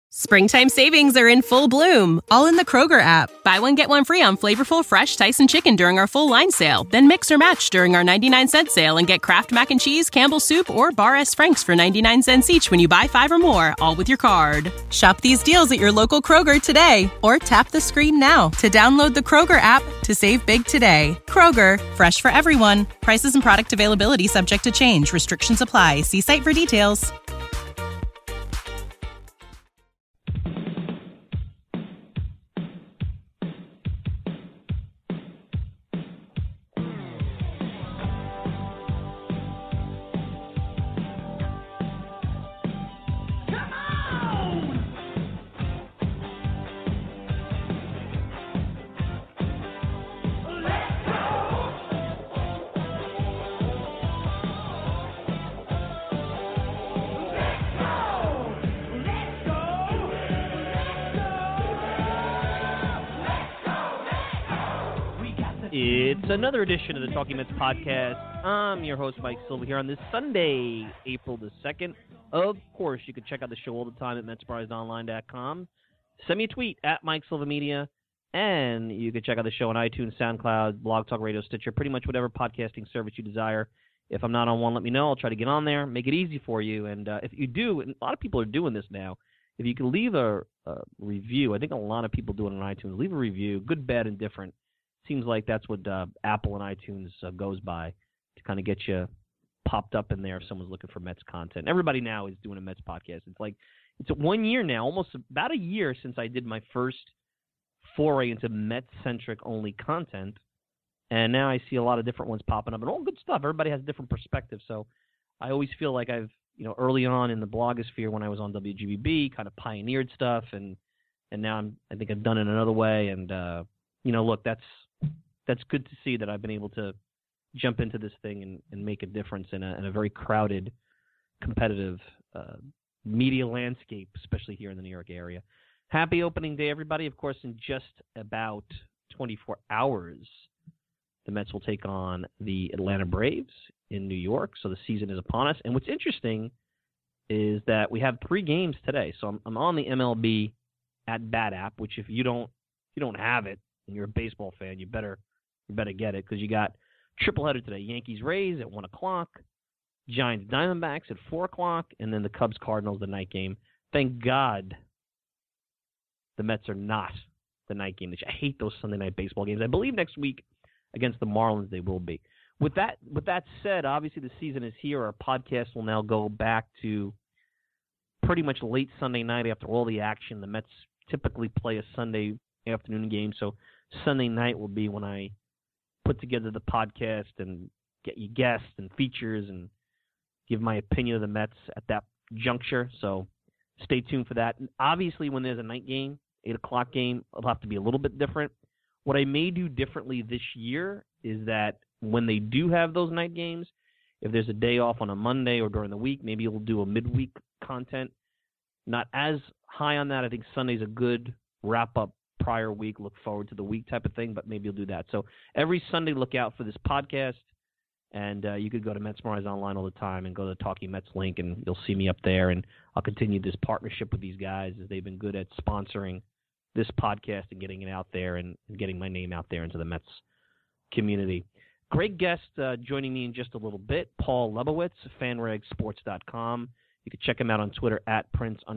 Springtime savings are in full bloom, all in the Kroger app. Buy one, get one free on flavorful, fresh Tyson chicken during our full line sale. Then mix or match during our 99-cent sale and get Kraft Mac and Cheese, Campbell's Soup, or Bar S. Frank's for 99 cents each when you buy 5 or more, all with your card. Shop these deals at your local Kroger today, or tap the screen now to download the Kroger app to save big today. Kroger, fresh for everyone. Prices and product availability subject to change. Restrictions apply. See site for details. It's another edition of the Talking Mets podcast. I'm your host, Mike Silva, here on this Sunday, April the 2nd. Of course, you can check out the show all the time at MetsPrizedOnline.com. Send me a tweet at Mike Silva Media, and you can check out the show on iTunes, SoundCloud, Blog Talk Radio, Stitcher, pretty much whatever podcasting service you desire. If I'm not on one, let me know. I'll try to get on there, make it easy for you. And if you do, and a lot of people are doing this now, if you can leave a review, I think a lot of people do it on iTunes, leave a review, good, bad, and different. Seems like that's what Apple and iTunes goes by to kind of get you popped up in there if someone's looking for Mets content. Everybody now is doing a Mets podcast. It's 1 year now, almost about a year since I did my first foray into Mets-centric only content, and now I see a lot of different ones popping up, and all good stuff. Everybody has a different perspective, so I always feel like I've, early on in the blogosphere when I was on WGBB, kind of pioneered stuff, and now I think I've done it another way, and look, that's good to see that I've been able to jump into this thing and make a difference in a very crowded, competitive media landscape, especially here in the New York area. Happy opening day, everybody. Of course, in just about 24 hours, the Mets will take on the Atlanta Braves in New York, so the season is upon us. And what's interesting is that we have 3 games today. So I'm on the MLB at Bat app, which if you don't have it and you're a baseball fan, you better get it, because you got triple header today. Yankees-Rays at 1 o'clock, Giants-Diamondbacks at 4 o'clock, and then the Cubs-Cardinals, the night game. Thank God the Mets are not the night game. I hate those Sunday night baseball games. I believe next week against the Marlins they will be. With that said, obviously the season is here. Our podcast will now go back to pretty much late Sunday night after all the action. The Mets typically play a Sunday afternoon game, so Sunday night will be when I put together the podcast and get you guests and features and give my opinion of the Mets at that juncture. So stay tuned for that. And obviously, when there's a night game, 8 o'clock game, it'll have to be a little bit different. What I may do differently this year is that when they do have those night games, if there's a day off on a Monday or during the week, maybe we'll do a midweek content. Not as high on that. I think Sunday's a good wrap-up prior week, look forward to the week type of thing, but maybe you'll do that. So every Sunday, look out for this podcast, and you could go to Metsmerized Online all the time and go to the Talking Mets link, and you'll see me up there, and I'll continue this partnership with these guys as they've been good at sponsoring this podcast and getting it out there and getting my name out there into the Mets community. Great guest joining me in just a little bit, Paul Lebowitz, fanragsports.com. You can check him out on Twitter at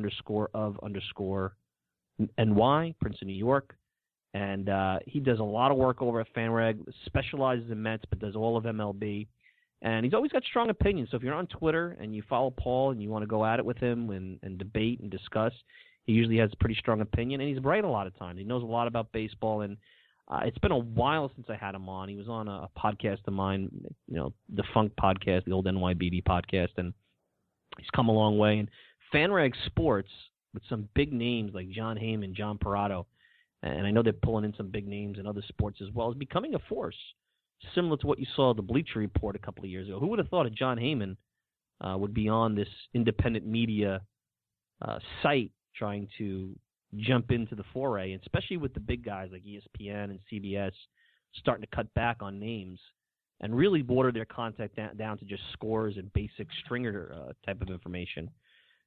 Prince_of_NY, Prince of New York. And he does a lot of work over at FanRag, specializes in Mets, but does all of MLB. And he's always got strong opinions. So if you're on Twitter and you follow Paul and you want to go at it with him and debate and discuss, he usually has a pretty strong opinion. And he's right a lot of times. He knows a lot about baseball. And it's been a while since I had him on. He was on a podcast of mine, defunct podcast, the old NYBD podcast. And he's come a long way. And FanRag Sports, with some big names like John Heyman, John Parado, and I know they're pulling in some big names in other sports as well, is becoming a force, similar to what you saw at the Bleacher Report a couple of years ago. Who would have thought that John Heyman would be on this independent media site trying to jump into the foray, and especially with the big guys like ESPN and CBS starting to cut back on names and really border their content down to just scores and basic stringer type of information.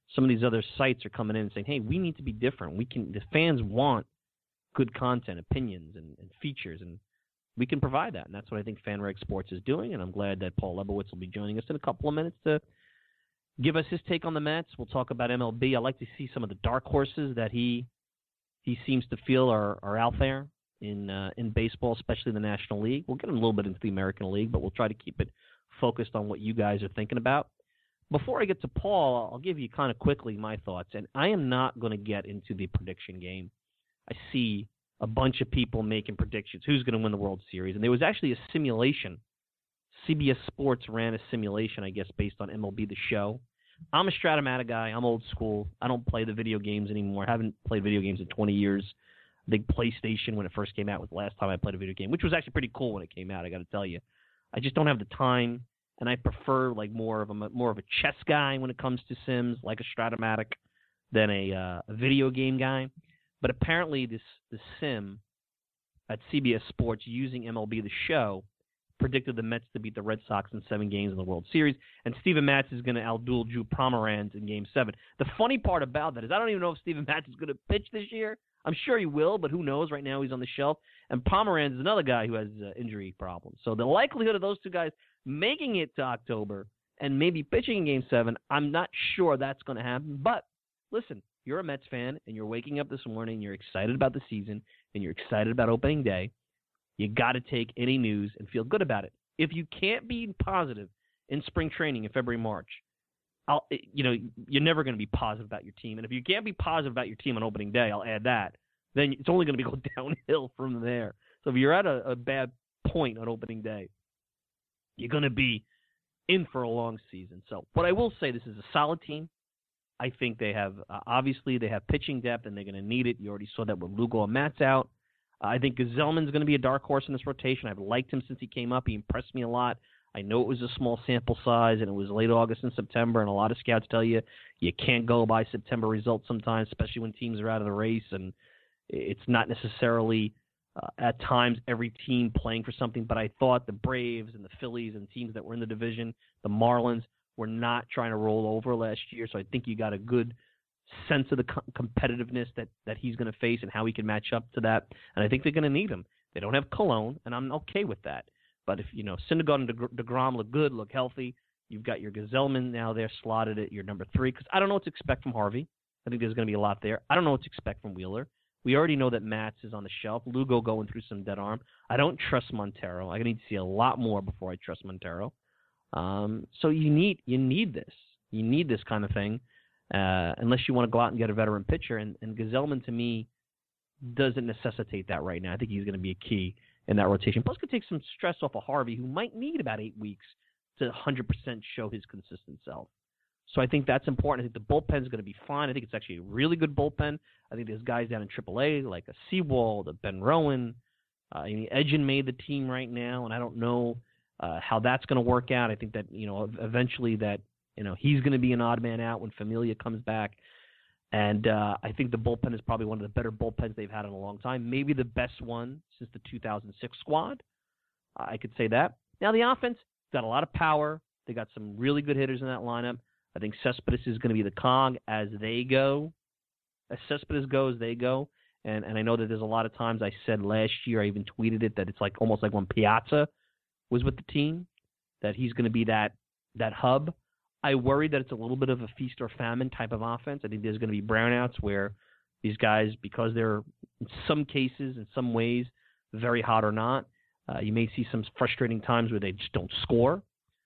some of these other sites are coming in and saying, hey, we need to be different. The fans want good content, opinions, and features, and we can provide that. And that's what I think FanRag Sports is doing, and I'm glad that Paul Lebowitz will be joining us in a couple of minutes to give us his take on the Mets. We'll talk about MLB. I like to see some of the dark horses that he seems to feel are out there in baseball, especially the National League. We'll get a little bit into the American League, but we'll try to keep it focused on what you guys are thinking about. Before I get to Paul, I'll give you kind of quickly my thoughts, and I am not going to get into the prediction game. I see a bunch of people making predictions. Who's going to win the World Series? And there was actually a simulation. CBS Sports ran a simulation, I guess, based on MLB The Show. I'm a Stratomatic guy. I'm old school. I don't play the video games anymore. I haven't played video games in 20 years. I think PlayStation, when it first came out, was the last time I played a video game, which was actually pretty cool when it came out, I got to tell you. I just don't have the time, and I prefer like more of a chess guy when it comes to Sims, like a Stratomatic, than a video game guy. But apparently the sim at CBS Sports using MLB The Show predicted the Mets to beat the Red Sox in 7 games in the World Series, and Steven Matz is going to outduel Drew Pomeranz in Game 7. The funny part about that is I don't even know if Steven Matz is going to pitch this year. I'm sure he will, but who knows? Right now he's on the shelf. And Pomeranz is another guy who has injury problems. So the likelihood of those two guys making it to October and maybe pitching in Game 7, I'm not sure that's going to happen. But listen, you're a Mets fan, and you're waking up this morning, you're excited about the season, and you're excited about opening day. You got to take any news and feel good about it. If you can't be positive in spring training in February, March, you're never going to be positive about your team. And if you can't be positive about your team on opening day, I'll add that, then it's only going to be going downhill from there. So if you're at a bad point on opening day, you're going to be in for a long season. So, but I will say this is a solid team. I think they have, obviously, they have pitching depth, and they're going to need it. You already saw that with Lugo and Matz out. I think Gazelman's going to be a dark horse in this rotation. I've liked him since he came up. He impressed me a lot. I know it was a small sample size, and it was late August and September, and a lot of scouts tell you can't go by September results sometimes, especially when teams are out of the race, and it's not necessarily at times every team playing for something. But I thought the Braves and the Phillies and teams that were in the division, the Marlins, were not trying to roll over last year, so I think you got a good sense of the competitiveness that he's going to face and how he can match up to that. And I think they're going to need him. They don't have Cologne, and I'm okay with that. But if, Syndergaard and DeGrom look good, look healthy, you've got your Gazelman now there slotted at your number 3, because I don't know what to expect from Harvey. I think there's going to be a lot there. I don't know what to expect from Wheeler. We already know that Matz is on the shelf. Lugo going through some dead arm. I don't trust Montero. I need to see a lot more before I trust Montero. So you need this. You need this kind of thing. Unless you want to go out and get a veteran pitcher. And Gazelman, to me, doesn't necessitate that right now. I think he's going to be a key in that rotation. Plus, could take some stress off of Harvey, who might need about 8 weeks to 100% show his consistent self. So I think that's important. I think the bullpen is going to be fine. I think it's actually a really good bullpen. I think there's guys down in AAA like a Sewald, a Ben Rowan. Edgin made the team right now, and I don't know how that's going to work out. I think that, eventually that, he's going to be an odd man out when Familia comes back. And I think the bullpen is probably one of the better bullpens they've had in a long time. Maybe the best one since the 2006 squad. I could say that. Now, the offense got a lot of power. They got some really good hitters in that lineup. I think Cespedes is going to be the cog as they go. As Cespedes goes, they go. And I know that there's a lot of times I said last year, I even tweeted it, that it's like almost like when Piazza was with the team, that he's going to be that hub. I worry that it's a little bit of a feast or famine type of offense. I think there's going to be brownouts where these guys, because they're in some cases, in some ways, very hot or not, you may see some frustrating times where they just don't score.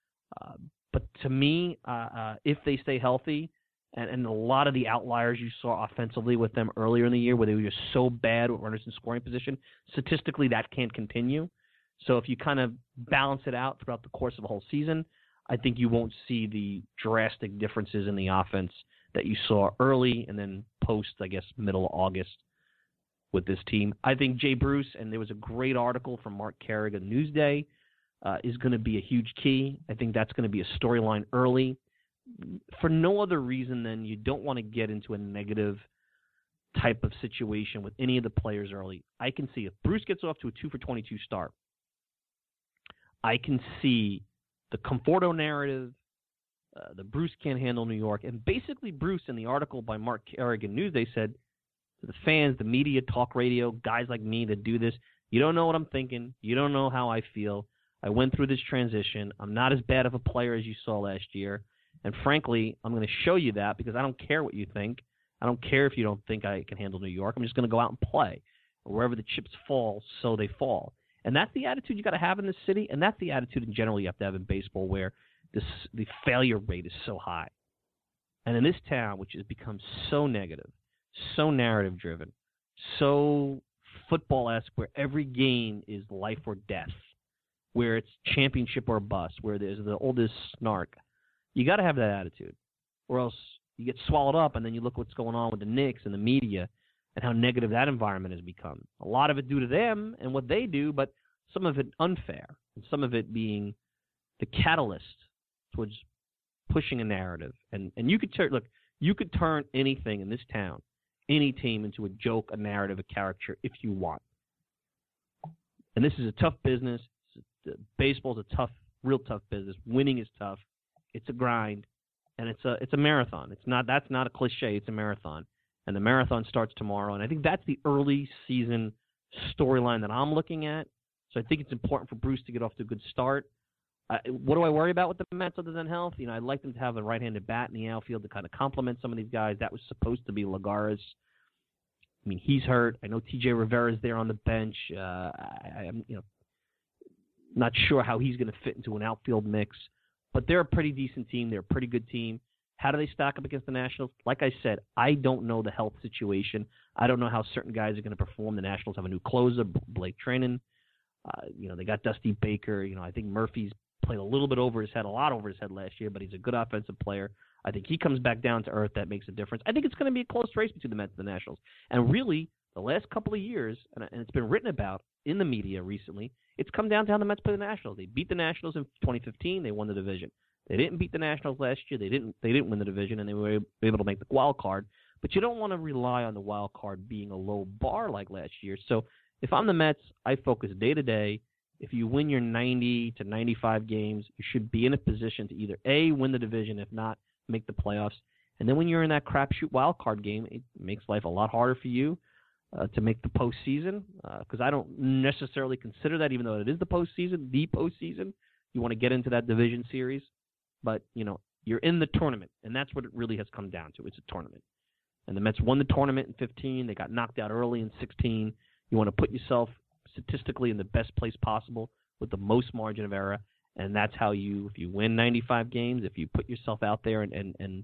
But to me, if they stay healthy, and a lot of the outliers you saw offensively with them earlier in the year where they were just so bad with runners in scoring position, statistically that can't continue. So if you kind of balance it out throughout the course of a whole season, I think you won't see the drastic differences in the offense that you saw early and then post, I guess, middle of August with this team. I think Jay Bruce, and there was a great article from Mark Carrick on Newsday, is going to be a huge key. I think that's going to be a storyline early for no other reason than you don't want to get into a negative type of situation with any of the players early. I can see if Bruce gets off to a 2-for-22 start, I can see the Conforto narrative the Bruce can't handle New York. And basically Bruce, in the article by Mark Carrick in Newsday, said to the fans, the media, talk radio, guys like me that do this, you don't know what I'm thinking. You don't know how I feel. I went through this transition. I'm not as bad of a player as you saw last year. And frankly, I'm going to show you that because I don't care what you think. I don't care if you don't think I can handle New York. I'm just going to go out and play. Wherever the chips fall, so they fall. And that's the attitude you got to have in this city, and that's the attitude in general you have to have in baseball where the failure rate is so high. And in this town, which has become so negative, so narrative-driven, so football-esque, where every game is life or death, where it's championship or bust, where there's the oldest snark, you got to have that attitude, or else you get swallowed up, and then you look what's going on with the Knicks and the media and how negative that environment has become. A lot of it due to them and what they do, but some of it unfair, and some of it being the catalyst towards pushing a narrative. And you could you could turn anything in this town, any team, into a joke, a narrative, a caricature, if you want. And this is a tough business. Baseball's a real tough business. Winning is tough. It's a grind, and it's a marathon. That's not a cliche. It's a marathon. And the marathon starts tomorrow. And I think that's the early season storyline that I'm looking at. So I think it's important for Bruce to get off to a good start. What do I worry about with the Mets other than health? I'd like them to have a right-handed bat in the outfield to kind of complement some of these guys. That was supposed to be Lagares. I mean, he's hurt. I know T.J. Rivera's there on the bench. I'm not sure how he's going to fit into an outfield mix. But they're a pretty decent team. They're a pretty good team. How do they stack up against the Nationals? Like I said, I don't know the health situation. I don't know how certain guys are going to perform. The Nationals have a new closer, Blake Treinen. They got Dusty Baker. I think Murphy's played a little bit over his head, a lot over his head last year, but he's a good offensive player. I think he comes back down to earth. That makes a difference. I think it's going to be a close race between the Mets and the Nationals. And really, the last couple of years, and it's been written about in the media recently, it's come down to how the Mets play the Nationals. They beat the Nationals in 2015. They won the division. They didn't beat the Nationals last year. They didn't win the division, and they were able to make the wild card. But you don't want to rely on the wild card being a low bar like last year. So if I'm the Mets, I focus day to day. If you win your 90 to 95 games, you should be in a position to either A, win the division, if not, make the playoffs. And then when you're in that crapshoot wild card game, it makes life a lot harder for you to make the postseason, because I don't necessarily consider that, even though it is the postseason. You want to get into that division series. But, you're in the tournament, and that's what it really has come down to. It's a tournament. And the Mets won the tournament in 15. They got knocked out early in 16. You want to put yourself statistically in the best place possible with the most margin of error, and that's how if you win 95 games, if you put yourself out there and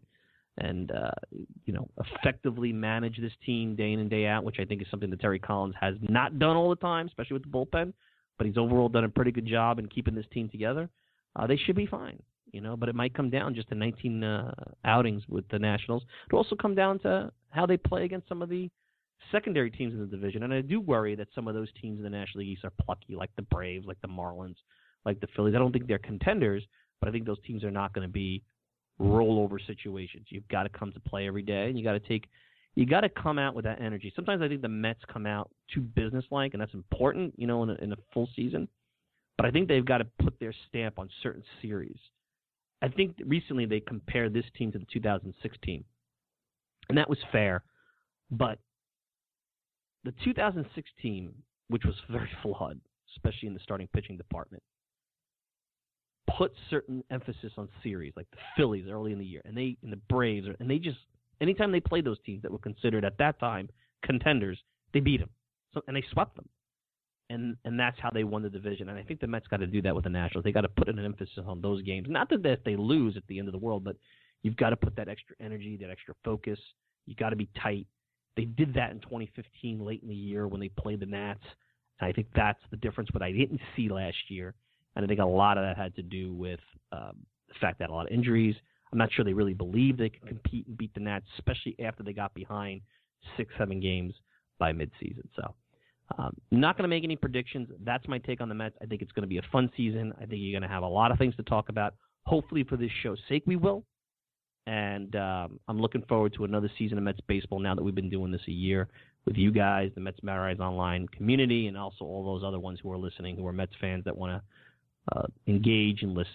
effectively manage this team day in and day out, which I think is something that Terry Collins has not done all the time, especially with the bullpen, but he's overall done a pretty good job in keeping this team together, they should be fine. But it might come down just to 19 outings with the Nationals. It'll also come down to how they play against some of the secondary teams in the division. And I do worry that some of those teams in the National League East are plucky, like the Braves, like the Marlins, like the Phillies. I don't think they're contenders, but I think those teams are not going to be rollover situations. You've got to come to play every day, and you got to come out with that energy. Sometimes I think the Mets come out too businesslike, and that's important, in a full season. But I think they've got to put their stamp on certain series. I think recently they compared this team to the 2006 team, and that was fair. But the 2006 team, which was very flawed, especially in the starting pitching department, put certain emphasis on series, like the Phillies early in the year, and the Braves, and they just anytime they played those teams that were considered at that time contenders, they beat them, and they swept them. And that's how they won the division. And I think the Mets got to do that with the Nationals. They got to put an emphasis on those games. Not that if they lose at the end of the world, but you've got to put that extra energy, that extra focus. You got to be tight. They did that in 2015 late in the year when they played the Nats. And I think that's the difference, what I didn't see last year. And I think a lot of that had to do with the fact that a lot of injuries. I'm not sure they really believed they could compete and beat the Nats, especially after they got behind 6-7 games by midseason. So not going to make any predictions. That's my take on the Mets. I think it's going to be a fun season. I think you're going to have a lot of things to talk about. Hopefully for this show's sake we will. And I'm looking forward to another season of Mets baseball now that we've been doing this a year with you guys, the Mets Matters Online community, and also all those other ones who are listening, who are Mets fans that want to engage and listen.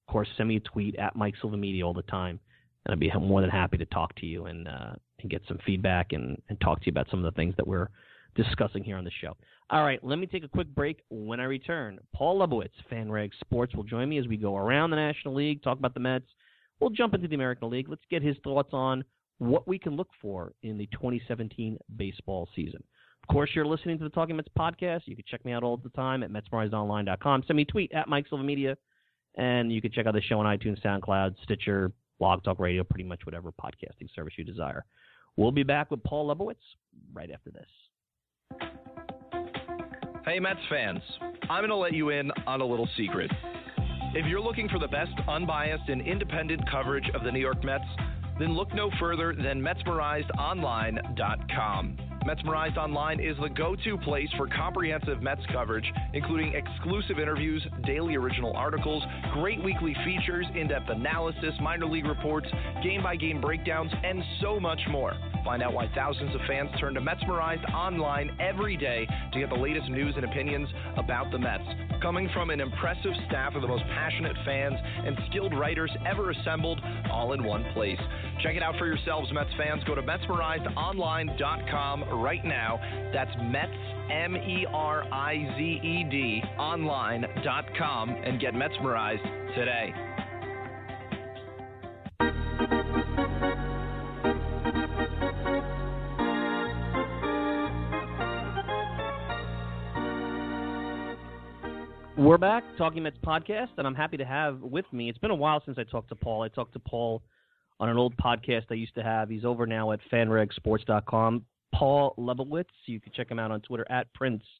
of course, send me a tweet at Mike Silva Media all the time, and I'd be more than happy to talk to you and get some feedback and talk to you about some of the things that we're discussing here on the show. All right, let me take a quick break. When I return, Paul Lebowitz, FanRag Sports, will join me as we go around the National League, talk about the Mets. We'll jump into the American League. Let's get his thoughts on what we can look for in the 2017 baseball season. Of course, you're listening to the Talking Mets podcast. You can check me out all the time at MetsMemorizedOnline.com. Send me a tweet at Mike Silva Media, and you can check out the show on iTunes, SoundCloud, Stitcher, Blog Talk Radio, pretty much whatever podcasting service you desire. We'll be back with Paul Lebowitz right after this. Hey, Mets fans, I'm going to let you in on a little secret. If you're looking for the best unbiased and independent coverage of the New York Mets, then look no further than MetsMemorizedOnline.com. Metsmerized Online is the go-to place for comprehensive Mets coverage, including exclusive interviews, daily original articles, great weekly features, in-depth analysis, minor league reports, game-by-game breakdowns, and so much more. Find out why thousands of fans turn to Metsmerized Online every day to get the latest news and opinions about the Mets. Coming from an impressive staff of the most passionate fans and skilled writers ever assembled, all in one place. Check it out for yourselves, Mets fans. Go to MetsmerizedOnline.com right now. That's Mets, MERIZED, online.com, and get Metsmerized today. We're back, Talking Mets podcast, and I'm happy to have with me. It's been a while since I talked to Paul. I talked to Paul on an old podcast I used to have. He's over now at fanragsports.com. Paul Lebowitz. You can check him out on Twitter at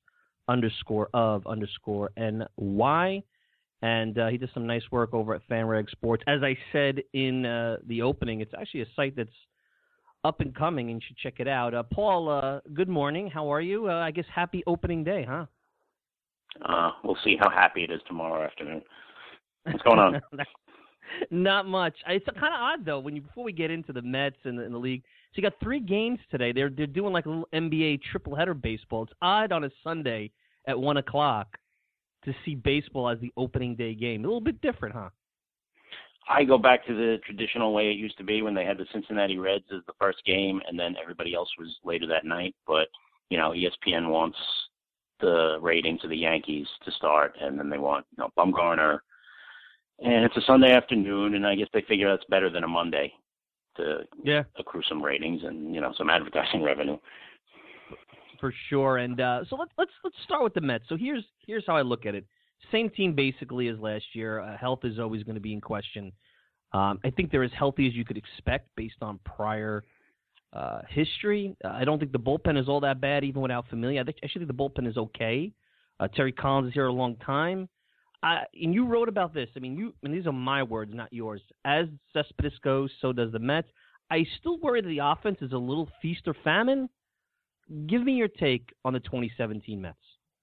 Prince_of_NY. And he does some nice work over at FanRag Sports. As I said in the opening, it's actually a site that's up and coming, and you should check it out. Paul, good morning. How are you? I guess happy opening day, huh? We'll see how happy it is tomorrow afternoon. What's going on? Not much. It's kind of odd, though, before we get into the Mets and the league. So you got 3 games today. They're doing like a little NBA triple-header baseball. It's odd on a Sunday at 1 o'clock to see baseball as the opening day game. A little bit different, huh? I go back to the traditional way it used to be when they had the Cincinnati Reds as the first game, and then everybody else was later that night. But, ESPN wants the ratings of the Yankees to start, and then they want, Bumgarner. And it's a Sunday afternoon, and I guess they figure that's better than a Monday to accrue some ratings and, some advertising revenue. For sure. And so let's start with the Mets. So here's how I look at it. Same team basically as last year. Health is always going to be in question. I think they're as healthy as you could expect based on prior history. I don't think the bullpen is all that bad, even without Familia. I actually think the bullpen is okay. Terry Collins is here a long time. And you wrote about this. And these are my words, not yours. As Cespedes goes, so does the Mets. I still worry that the offense is a little feast or famine. Give me your take on the 2017 Mets.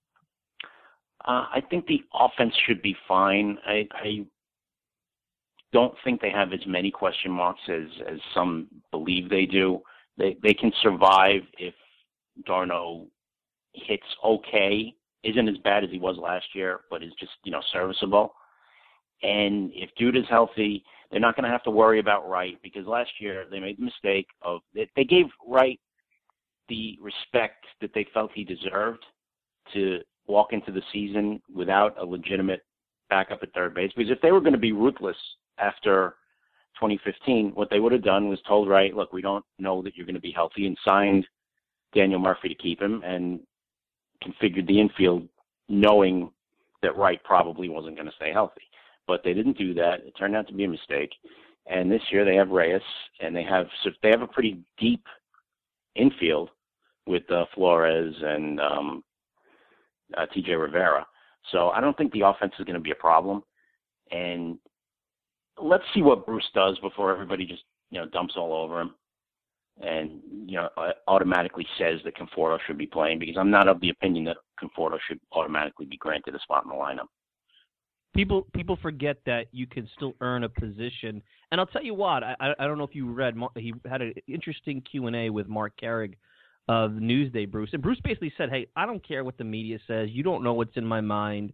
I think the offense should be fine. I don't think they have as many question marks as some believe they do. They can survive if d'Arnaud hits okay, isn't as bad as he was last year, but is just, serviceable. And if Dude is healthy, they're not going to have to worry about Wright, because last year they made the mistake of they gave Wright the respect that they felt he deserved to walk into the season without a legitimate backup at third base. Because if they were going to be ruthless after 2015, what they would have done was told Wright, look, we don't know that you're going to be healthy, and signed Daniel Murphy to keep him and configured the infield knowing that Wright probably wasn't going to stay healthy. But they didn't do that. It turned out to be a mistake. And this year they have Reyes, and they have a pretty deep infield with Flores and T.J. Rivera. So I don't think the offense is going to be a problem. And let's see what Bruce does before everybody just, dumps all over him and, automatically says that Conforto should be playing, because I'm not of the opinion that Conforto should automatically be granted a spot in the lineup. People forget that you can still earn a position. And I'll tell you what, I don't know if you read, he had an interesting Q&A with Mark Carrig of Newsday, Bruce. And Bruce basically said, hey, I don't care what the media says. You don't know what's in my mind.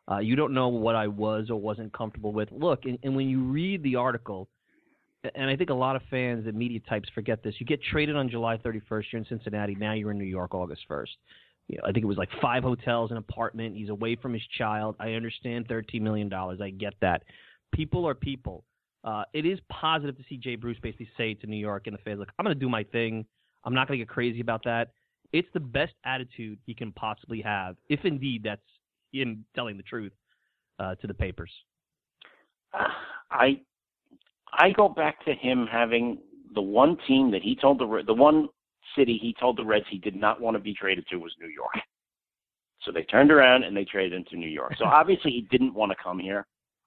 You don't know what I was or wasn't comfortable with. Look, and when you read the article, and I think a lot of fans and media types forget this, you get traded on July 31st, you're in Cincinnati, now you're in New York August 1st. I think it was like 5 hotels, an apartment, he's away from his child. I understand $13 million, I get that. People are people. It is positive to see Jay Bruce basically say to New York and the fans, look, I'm going to do my thing. I'm not going to get crazy about that. It's the best attitude he can possibly have, if indeed that's him telling the truth to the papers. I go back to him having the one team that he told the one city he told the Reds he did not want to be traded to was New York. So they turned around and they traded him to New York. So obviously he didn't want to come here.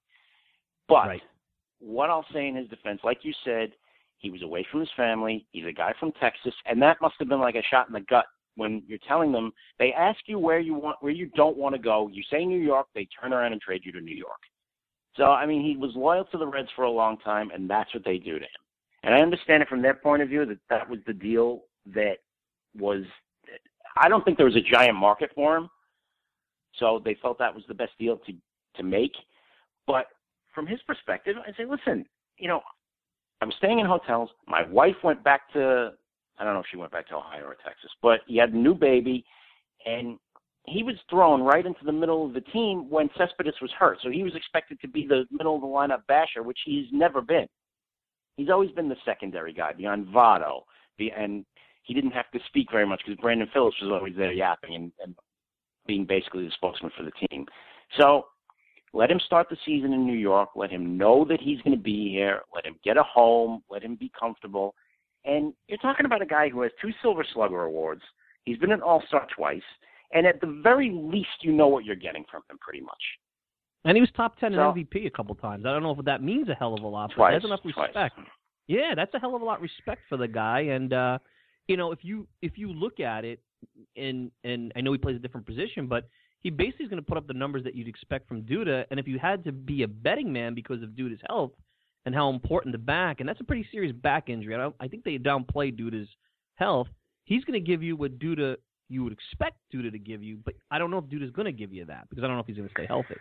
But right. What I'll say in his defense, like you said, he was away from his family. He's a guy from Texas, and that must have been like a shot in the gut when you're telling them they ask you where you don't want to go. You say New York, they turn around and trade you to New York. So, I mean, he was loyal to the Reds for a long time, and that's what they do to him. And I understand it from their point of view that was the deal that was – I don't think there was a giant market for him, so they felt that was the best deal to make. But from his perspective, I say, listen, I'm staying in hotels. My wife went back to – I don't know if she went back to Ohio or Texas, but he had a new baby, and – he was thrown right into the middle of the team when Cespedes was hurt. So he was expected to be the middle-of-the-lineup basher, which he's never been. He's always been the secondary guy behind Votto. And he didn't have to speak very much because Brandon Phillips was always there yapping and being basically the spokesman for the team. So let him start the season in New York. Let him know that he's going to be here. Let him get a home. Let him be comfortable. And you're talking about a guy who has 2 Silver Slugger awards. He's been an All-Star twice. And at the very least, you know what you're getting from him pretty much. And he was top 10 in MVP a couple times. I don't know if that means a hell of a lot, but that's enough respect. Twice. Yeah, that's a hell of a lot of respect for the guy. And, if you look at it, and I know he plays a different position, but he basically is going to put up the numbers that you'd expect from Duda. And if you had to be a betting man because of Duda's health and how important the back, and that's a pretty serious back injury. I think they downplay Duda's health. He's going to give you what you would expect Duda to give you, but I don't know if Duda's going to give you that because I don't know if he's going to stay healthy.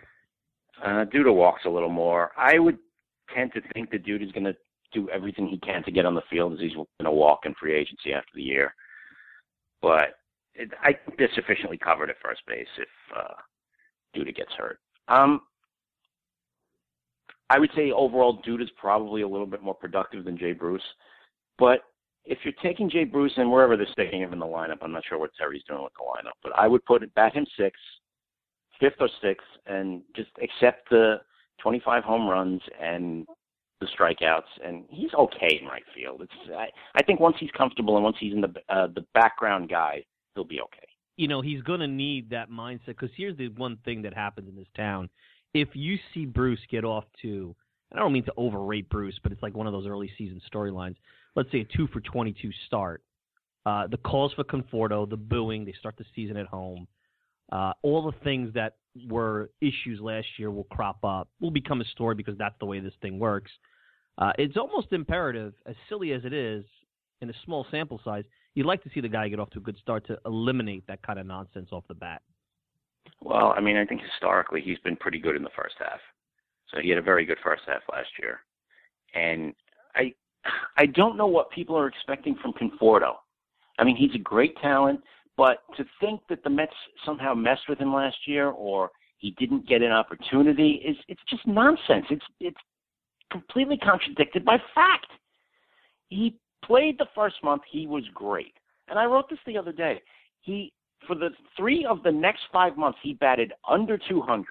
Duda walks a little more. I would tend to think that Duda's going to do everything he can to get on the field as he's going to walk in free agency after the year. But I think they're sufficiently covered at first base if Duda gets hurt. I would say overall Duda's probably a little bit more productive than Jay Bruce, but if you're taking Jay Bruce and wherever they're sticking him in the lineup, I'm not sure what Terry's doing with the lineup, but I would bat him 6th or 6th, and just accept the 25 home runs and the strikeouts, and he's okay in right field. I think once he's comfortable and once he's in the background guy, he'll be okay. He's going to need that mindset because here's the one thing that happens in this town. If you see Bruce get off to, and I don't mean to overrate Bruce, but it's like one of those early season storylines. Let's say a 2-for-22 start. The calls for Conforto, the booing, they start the season at home. All the things that were issues last year will crop up, will become a story because that's the way this thing works. It's almost imperative, as silly as it is, in a small sample size, you'd like to see the guy get off to a good start to eliminate that kind of nonsense off the bat. Well, I mean, I think historically he's been pretty good in the first half. So he had a very good first half last year. And I don't know what people are expecting from Conforto. I mean, he's a great talent, but to think that the Mets somehow messed with him last year or he didn't get an opportunity it's just nonsense. It's completely contradicted by fact. He played the first month. He was great. And I wrote this the other day. For the 3 of the next 5 months, he batted under 200.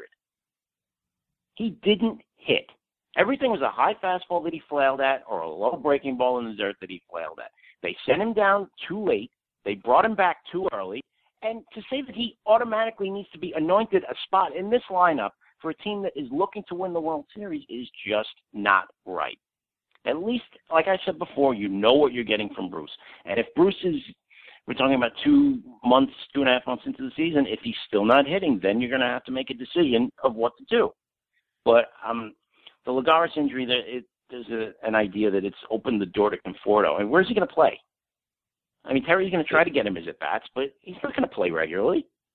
He didn't hit. Everything was a high fastball that he flailed at or a low breaking ball in the dirt that he flailed at. They sent him down too late. They brought him back too early. And to say that he automatically needs to be anointed a spot in this lineup for a team that is looking to win the World Series is just not right. At least, like I said before, you know what you're getting from Bruce. And if Bruce is, we're talking about 2.5 months into the season, if he's still not hitting, then you're going to have to make a decision of what to do. But the Lagares injury, there's an idea that it's opened the door to Conforto. And where's he going to play? I mean, Terry's going to try to get him his at-bats, but he's not going to play regularly.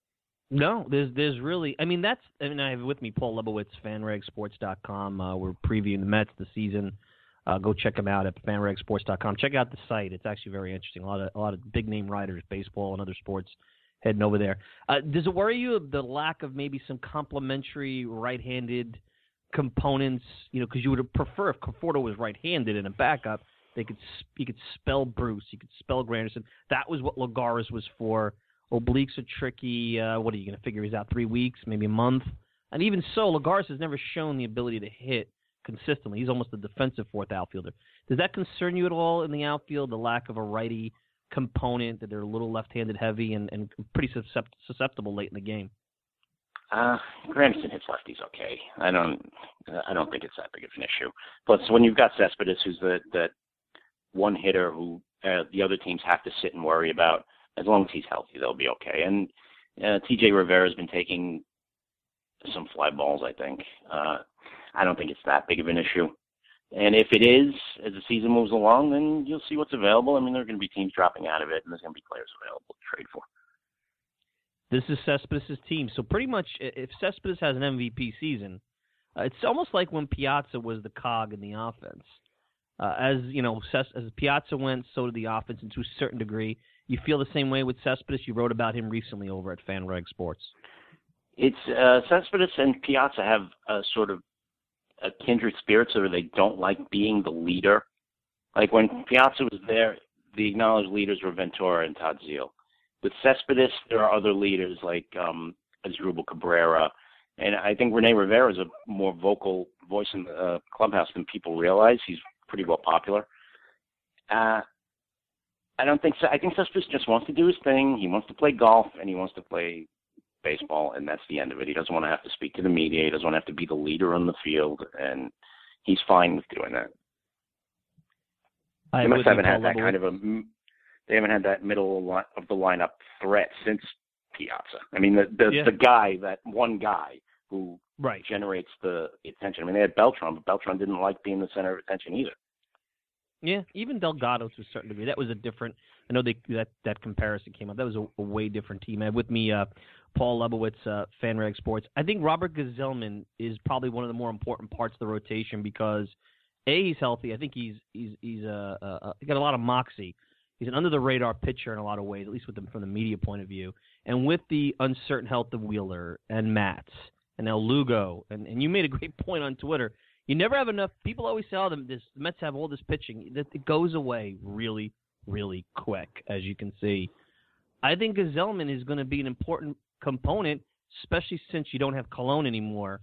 No, there's really. I have with me Paul Lebowitz, FanRagSports.com. We're previewing the Mets, the season. Go check them out at FanRagSports.com. Check out the site; it's actually very interesting. A lot of big name writers, baseball and other sports, heading over there. Does it worry you the lack of maybe some complementary right-handed components? Because you would prefer if Conforto was right-handed in a backup, he could spell Bruce, he could spell Granderson. That was what Lagares was for. Obliques are tricky. What are you going to figure? He's out 3 weeks, maybe a month. And even so, Lagares has never shown the ability to hit consistently. He's almost a defensive fourth outfielder. Does that concern you at all in the outfield, the lack of a righty component, that they're a little left-handed heavy and pretty susceptible late in the game? Granderson hits lefties okay. I don't think it's that big of an issue. Plus, when you've got Cespedes, who's that one hitter who the other teams have to sit and worry about, as long as he's healthy, they'll be okay. And T.J. Rivera's been taking some fly balls, I think. I don't think it's that big of an issue. And if it is, as the season moves along, then you'll see what's available. I mean, there are going to be teams dropping out of it, and there's going to be players available to trade for. This is Cespedes' team. So pretty much, if Cespedes has an MVP season, it's almost like when Piazza was the cog in the offense. As Piazza went, so did the offense, and to a certain degree. You feel the same way with Cespedes? You wrote about him recently over at FanRag Sports. It's Cespedes and Piazza have a sort of a kindred spirit, so they don't like being the leader. Like when Piazza was there, the acknowledged leaders were Ventura and Todd Zeile. With Cespedes, there are other leaders like Asdrubal Cabrera, and I think Rene Rivera is a more vocal voice in the clubhouse than people realize. He's pretty well popular. I think Cespedes just wants to do his thing. He wants to play golf, and he wants to play baseball, and that's the end of it. He doesn't want to have to speak to the media. He doesn't want to have to be the leader on the field, and he's fine with doing that. They must haven't had that kind of they haven't had that middle of the lineup threat since Piazza. I mean, the guy, that one guy who generates the attention. I mean, they had Beltran, but Beltran didn't like being the center of attention either. Yeah, even Delgado to a certain degree. That was a different. I know that comparison came up. That was a way different team. I have with me Paul Lebowitz, FanRag Sports. I think Robert Gsellman is probably one of the more important parts of the rotation because he's healthy. I think he's got a lot of moxie. He's an under the radar pitcher in a lot of ways, at least from the media point of view. And with the uncertain health of Wheeler and Matz and now Lugo, and you made a great point on Twitter. You never have enough. People always say, the Mets have all this pitching. That it goes away really, really quick, as you can see. I think Gsellman is going to be an important component, especially since you don't have Colon anymore.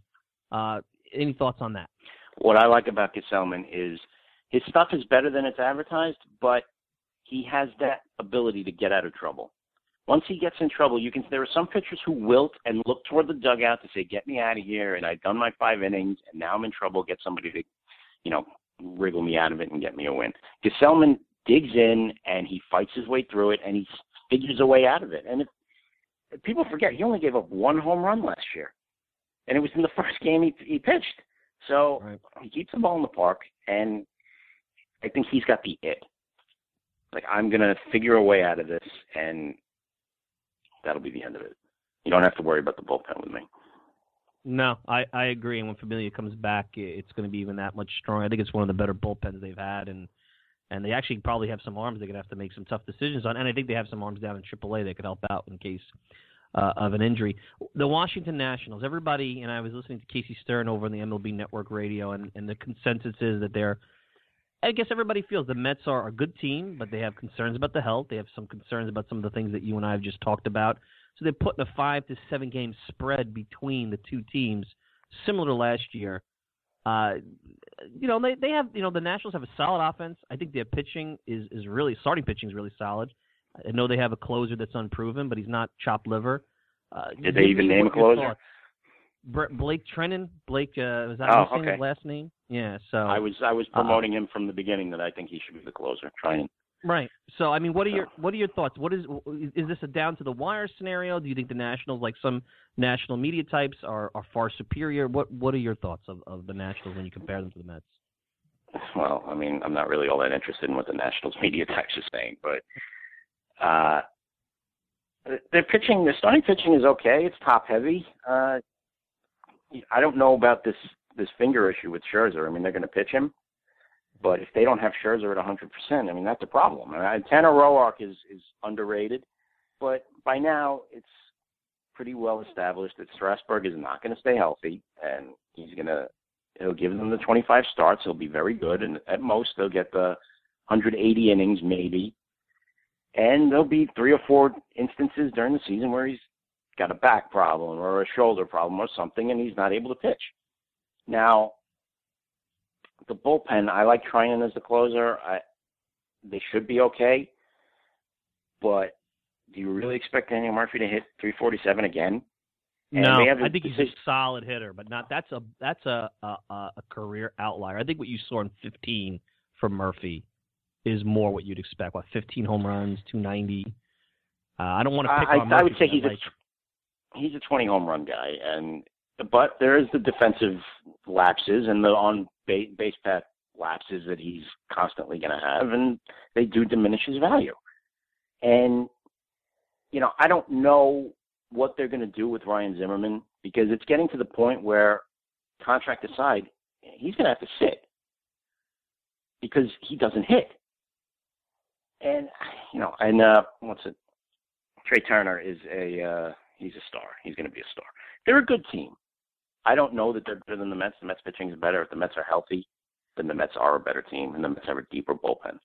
Any thoughts on that? What I like about Gsellman is his stuff is better than it's advertised, but he has that ability to get out of trouble. Once he gets in trouble, there are some pitchers who wilt and look toward the dugout to say, get me out of here, and I've done my 5 innings, and now I'm in trouble. Get somebody to, wriggle me out of it and get me a win. Gsellman digs in, and he fights his way through it, and he figures a way out of it. And if people forget, he only gave up 1 home run last year, and it was in the first game he pitched. So He keeps the ball in the park, and I think he's got the it. Like, I'm going to figure a way out of this, and that'll be the end of it. You don't have to worry about the bullpen with me. No, I agree. And when Familia comes back, it's going to be even that much stronger. I think it's one of the better bullpens they've had, and they actually probably have some arms they're going to have to make some tough decisions on. And I think they have some arms down in AAA that could help out in case of an injury. The Washington Nationals, everybody, and I was listening to Casey Stern over on the MLB Network radio, and the consensus is that I guess everybody feels the Mets are a good team, but they have concerns about the health. They have some concerns about some of the things that you and I have just talked about. So they're putting a 5 to 7 game spread between the two teams, similar to last year. They have, the Nationals have a solid offense. I think their pitching is really, starting pitching is really solid. I know they have a closer that's unproven, but he's not chopped liver. Did they even name a closer? Blake Treinen. Blake, was that his last name? Yeah. So I was promoting him from the beginning that I think he should be the closer. Treinen. Right. So I mean, what are your thoughts? Is this a down to the wire scenario? Do you think the Nationals, like some national media types, are far superior? What are your thoughts of the Nationals when you compare them to the Mets? Well, I mean, I'm not really all that interested in what the Nationals media types are saying, but Their starting pitching is okay. It's top heavy. I don't know about this finger issue with Scherzer. I mean, they're going to pitch him, but if they don't have Scherzer at 100%, I mean, that's a problem. Tanner Roark is underrated, but by now it's pretty well established that Strasburg is not going to stay healthy, and he'll give them the 25 starts. He'll be very good, and at most they'll get the 180 innings maybe. And there'll be 3 or 4 instances during the season where he's got a back problem or a shoulder problem or something, and he's not able to pitch. Now, the bullpen, I like Treinen as the closer. They should be okay, but do you really expect Daniel Murphy to hit 347 again? No, I think he's a solid hitter, but not. That's a career outlier. I think what you saw in 15 from Murphy is more what you'd expect. 15 home runs, 290. I don't want to pick on Murphy. I would say he's a 20 home run guy, but there is the defensive lapses and the on base path lapses that he's constantly going to have, and they do diminish his value. And I don't know what they're going to do with Ryan Zimmerman, because it's getting to the point where, contract aside, he's going to have to sit because he doesn't hit. And Trey Turner is he's a star. He's going to be a star. They're a good team. I don't know that they're better than the Mets. The Mets pitching is better. If the Mets are healthy, then the Mets are a better team, and the Mets have a deeper bullpen.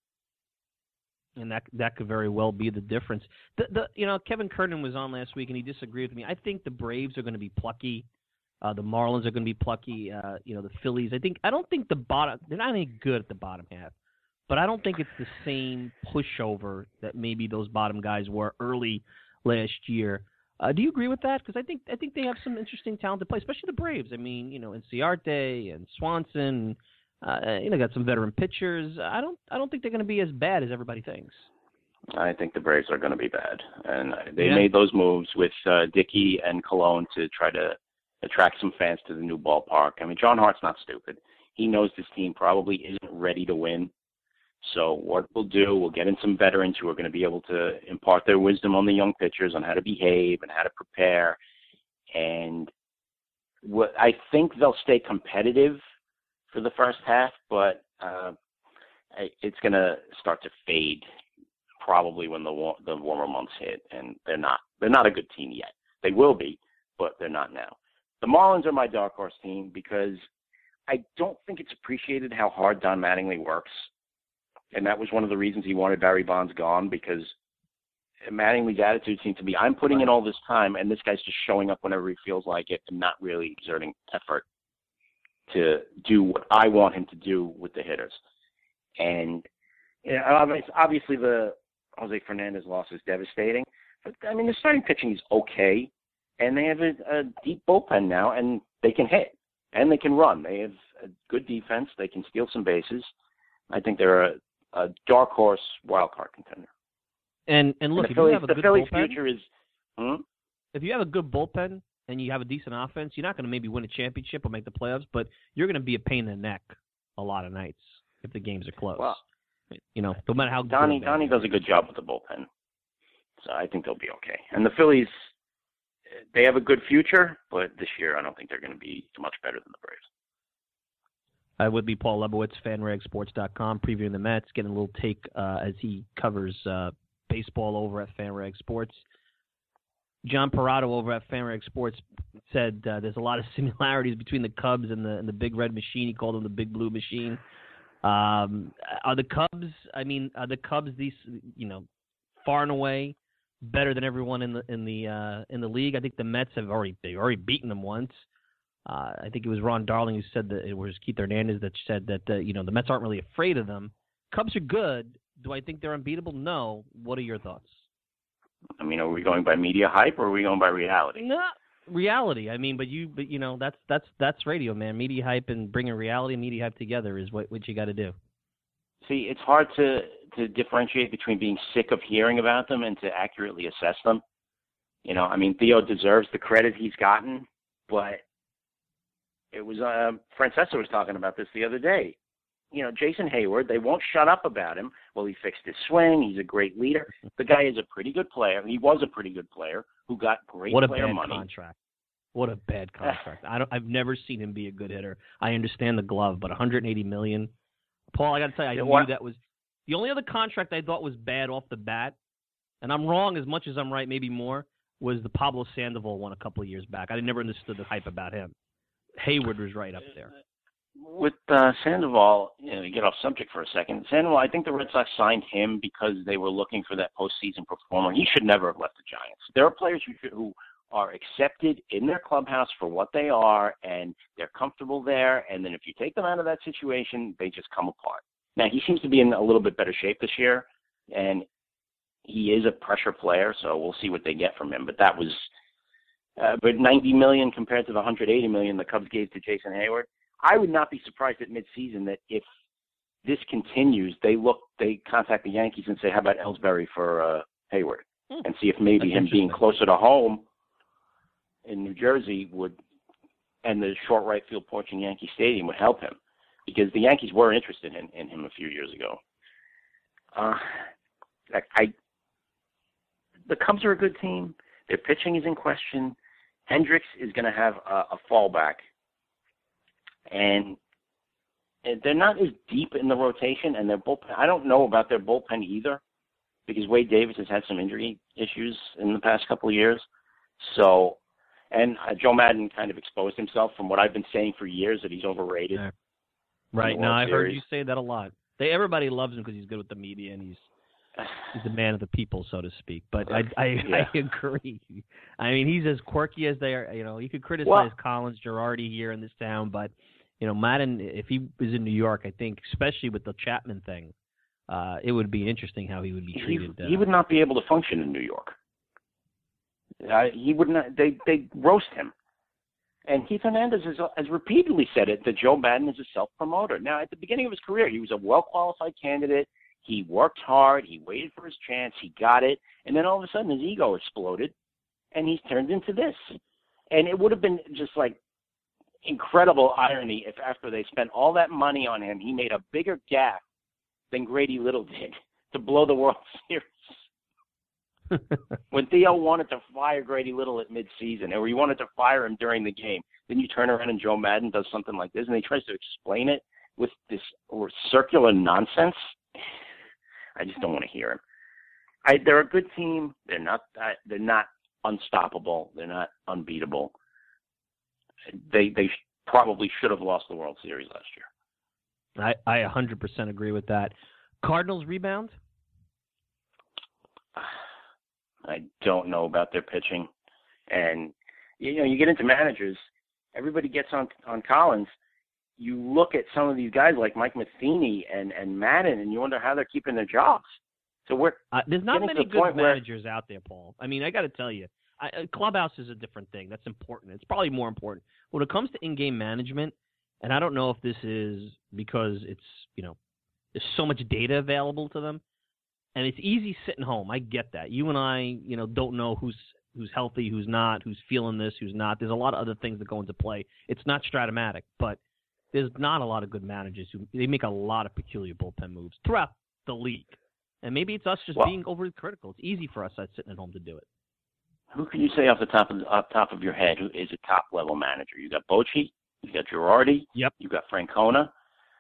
And that could very well be the difference. Kevin Kernan was on last week, and he disagreed with me. I think the Braves are going to be plucky. The Marlins are going to be plucky. The Phillies. I don't think they're not any good at the bottom half, but I don't think it's the same pushover that maybe those bottom guys were early last year. Do you agree with that? Because I think they have some interesting talented players, especially the Braves. I mean, Inciarte and Swanson. Got some veteran pitchers. I don't think they're going to be as bad as everybody thinks. I think the Braves are going to be bad, and they made those moves with Dickey and Cologne to try to attract some fans to the new ballpark. I mean, John Hart's not stupid. He knows this team probably isn't ready to win. So what we'll do, we'll get in some veterans who are going to be able to impart their wisdom on the young pitchers on how to behave and how to prepare. And I think they'll stay competitive for the first half, but it's going to start to fade probably when the warmer months hit, and they're not a good team yet. They will be, but they're not now. The Marlins are my dark horse team because I don't think it's appreciated how hard Don Mattingly works, and that was one of the reasons he wanted Barry Bonds gone, because Mattingly's attitude seemed to be, I'm putting in all this time, and this guy's just showing up whenever he feels like it and not really exerting effort to do what I want him to do with the hitters. And obviously the Jose Fernandez loss is devastating. But, I mean, the starting pitching is okay, and they have a deep bullpen now, and they can hit, and they can run. They have a good defense. They can steal some bases. I think they're a dark horse wild card contender. And look, if you have a good Phillies' bullpen, future is if you have a good bullpen and you have a decent offense, you're not going to maybe win a championship or make the playoffs, but you're going to be a pain in the neck a lot of nights if the games are close. Well, no matter how Donnie does a good job with the bullpen, so I think they'll be okay. And the Phillies, they have a good future, but this year I don't think they're going to be much better than the Braves. I would be Paul Lebowitz, FanRagSports.com, previewing the Mets, getting a little take as he covers baseball over at FanRag Sports. John Parado over at FanRag Sports said there's a lot of similarities between the Cubs and the Big Red Machine. He called them the Big Blue Machine. Are the Cubs these far and away better than everyone in the league? I think the Mets have already beaten them once. I think it was Ron Darling who said that it was Keith Hernandez that said that the Mets aren't really afraid of them. Cubs are good. Do I think they're unbeatable? No. What are your thoughts? I mean, are we going by media hype or are we going by reality? No, reality. I mean, but that's radio, man. Media hype and bringing reality and media hype together is what you got to do. See, it's hard to differentiate between being sick of hearing about them and to accurately assess them. I mean, Theo deserves the credit he's gotten, but it was Francesco was talking about this the other day. Jason Hayward, they won't shut up about him. Well, he fixed his swing. He's a great leader. The guy is a pretty good player. He was a pretty good player who got great player money. What a bad contract. I've never seen him be a good hitter. I understand the glove, but $180 million. Paul, I got to tell you, I knew that was the only other contract I thought was bad off the bat, and I'm wrong as much as I'm right, maybe more, was the Pablo Sandoval one a couple of years back. I never understood the hype about him. Hayward was right up there. With Sandoval, to get off subject for a second, Sandoval, I think the Red Sox signed him because they were looking for that postseason performer. He should never have left the Giants. There are players who are accepted in their clubhouse for what they are, and they're comfortable there, and then if you take them out of that situation, they just come apart. Now, he seems to be in a little bit better shape this year, and he is a pressure player, so we'll see what they get from him. But that was but $90 million compared to the $180 million the Cubs gave to Jason Hayward. I would not be surprised at midseason that if this continues, they contact the Yankees and say, how about Ellsbury for Hayward? And see if maybe him being closer to home in New Jersey and the short right field porch in Yankee Stadium would help him, because the Yankees were interested in him a few years ago. The Cubs are a good team. Their pitching is in question. Hendricks is going to have a fallback. And they're not as deep in the rotation, and their bullpen, I don't know about their bullpen either, because Wade Davis has had some injury issues in the past couple of years. So, and Joe Madden kind of exposed himself from what I've been saying for years, that he's overrated. Yeah. Right. No, I've heard you say that a lot. Everybody loves him because he's good with the media, and he's the man of the people, so to speak. But I agree. I mean, he's as quirky as they are. You could criticize Collins, Girardi here in this town, but Madden, if he was in New York, I think, especially with the Chapman thing, it would be interesting how he would be treated. He would not be able to function in New York. He would not. They roast him. And Keith Hernandez has repeatedly said it, that Joe Madden is a self-promoter. Now, at the beginning of his career, he was a well-qualified candidate. He worked hard. He waited for his chance. He got it. And then all of a sudden, his ego exploded, and he's turned into this. And it would have been just like incredible irony if after they spent all that money on him, he made a bigger gaffe than Grady Little did to blow the World Series. When Theo wanted to fire Grady Little at midseason, or he wanted to fire him during the game, then you turn around and Joe Madden does something like this, and he tries to explain it with this circular nonsense. I just don't want to hear him. They're a good team. They're not unstoppable. They're not unbeatable. They probably should have lost the World Series last year. I 100% agree with that. Cardinals rebound? I don't know about their pitching. And, you get into managers, everybody gets on Collins. You look at some of these guys like Mike Matheny and Madden, and you wonder how they're keeping their jobs. So there's not many good managers out there, Paul. I mean, I got to tell you, clubhouse is a different thing. That's important. It's probably more important. When it comes to in-game management, and I don't know if this is because it's, there's so much data available to them, and it's easy sitting home. I get that. You and I, don't know who's healthy, who's not, who's feeling this, who's not. There's a lot of other things that go into play. It's not Stratomatic, but there's not a lot of good managers they make a lot of peculiar bullpen moves throughout the league. And maybe it's us just being overly critical. It's easy for us sitting at home to do it. Who can you say off the top of your head who is a top-level manager? You got Bochy, you got Girardi, yep. You got Francona.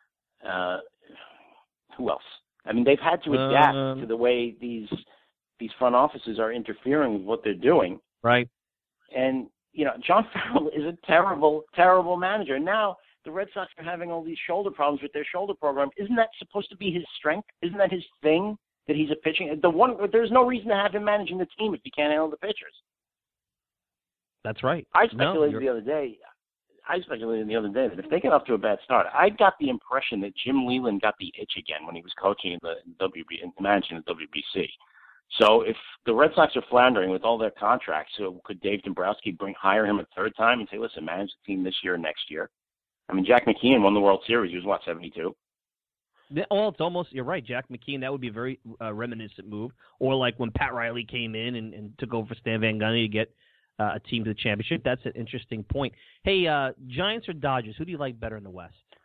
Who else? I mean, they've had to adapt to the way these front offices are interfering with what they're doing. Right. And, John Farrell is a terrible, terrible manager. And now the Red Sox are having all these shoulder problems with their shoulder program. Isn't that supposed to be his strength? Isn't that his thing, that he's a pitching? There's no reason to have him managing the team if he can't handle the pitchers. That's right. I speculated the other day that if they get off to a bad start, I got the impression that Jim Leyland got the itch again when he was coaching in the WB and managing the WBC. So if the Red Sox are floundering with all their contracts, so could Dave Dombrowski hire him a third time and say, listen, manage the team this year and next year? I mean, Jack McKeon won the World Series. He was, 72? It's almost, you're right, Jack McKeon. That would be a very reminiscent move. Or like when Pat Riley came in and took over for Stan Van Gundy to get a team to the championship. That's an interesting point. Hey, Giants or Dodgers? Who do you like better in the West?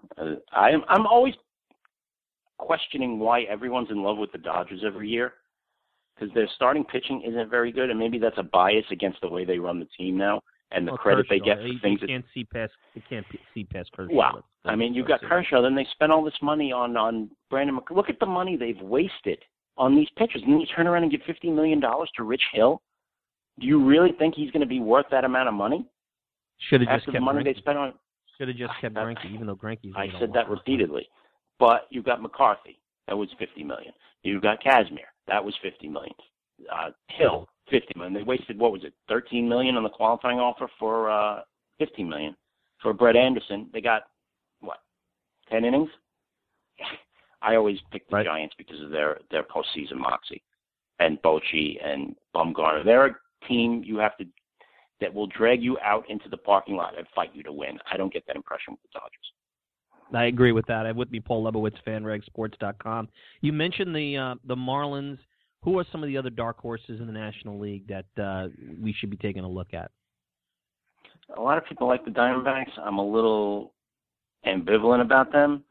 I'm always questioning why everyone's in love with the Dodgers every year, because their starting pitching isn't very good, and maybe that's a bias against the way they run the team now and the credit Kershaw, they get for things. They can't see past Kershaw. Well, I mean, you've got Kershaw, then they spent all this money on Brandon McCullers. Look at the money they've wasted on these pitchers. And then you turn around and give $50 million to Rich Hill. Do you really think he's going to be worth that amount of money? Should have just kept the money they spent on. Should have just kept Greinke, even though Greinke's. I said that repeatedly, but you've got McCarthy. That was $50 million. You've got Kazmir. That was $50 million. Hill, $50 million. They wasted, what was it, $13 million on the qualifying offer for $15 million for Brett Anderson. They got 10 innings. I always pick the Giants because of their postseason moxie, and Bochy and Bumgarner. They're a team that will drag you out into the parking lot and fight you to win. I don't get that impression with the Dodgers. I agree with that. I'm with me, Paul Lebowitz, FanRagSports.com. You mentioned the Marlins. Who are some of the other dark horses in the National League that we should be taking a look at? A lot of people like the Diamondbacks. I'm a little ambivalent about them.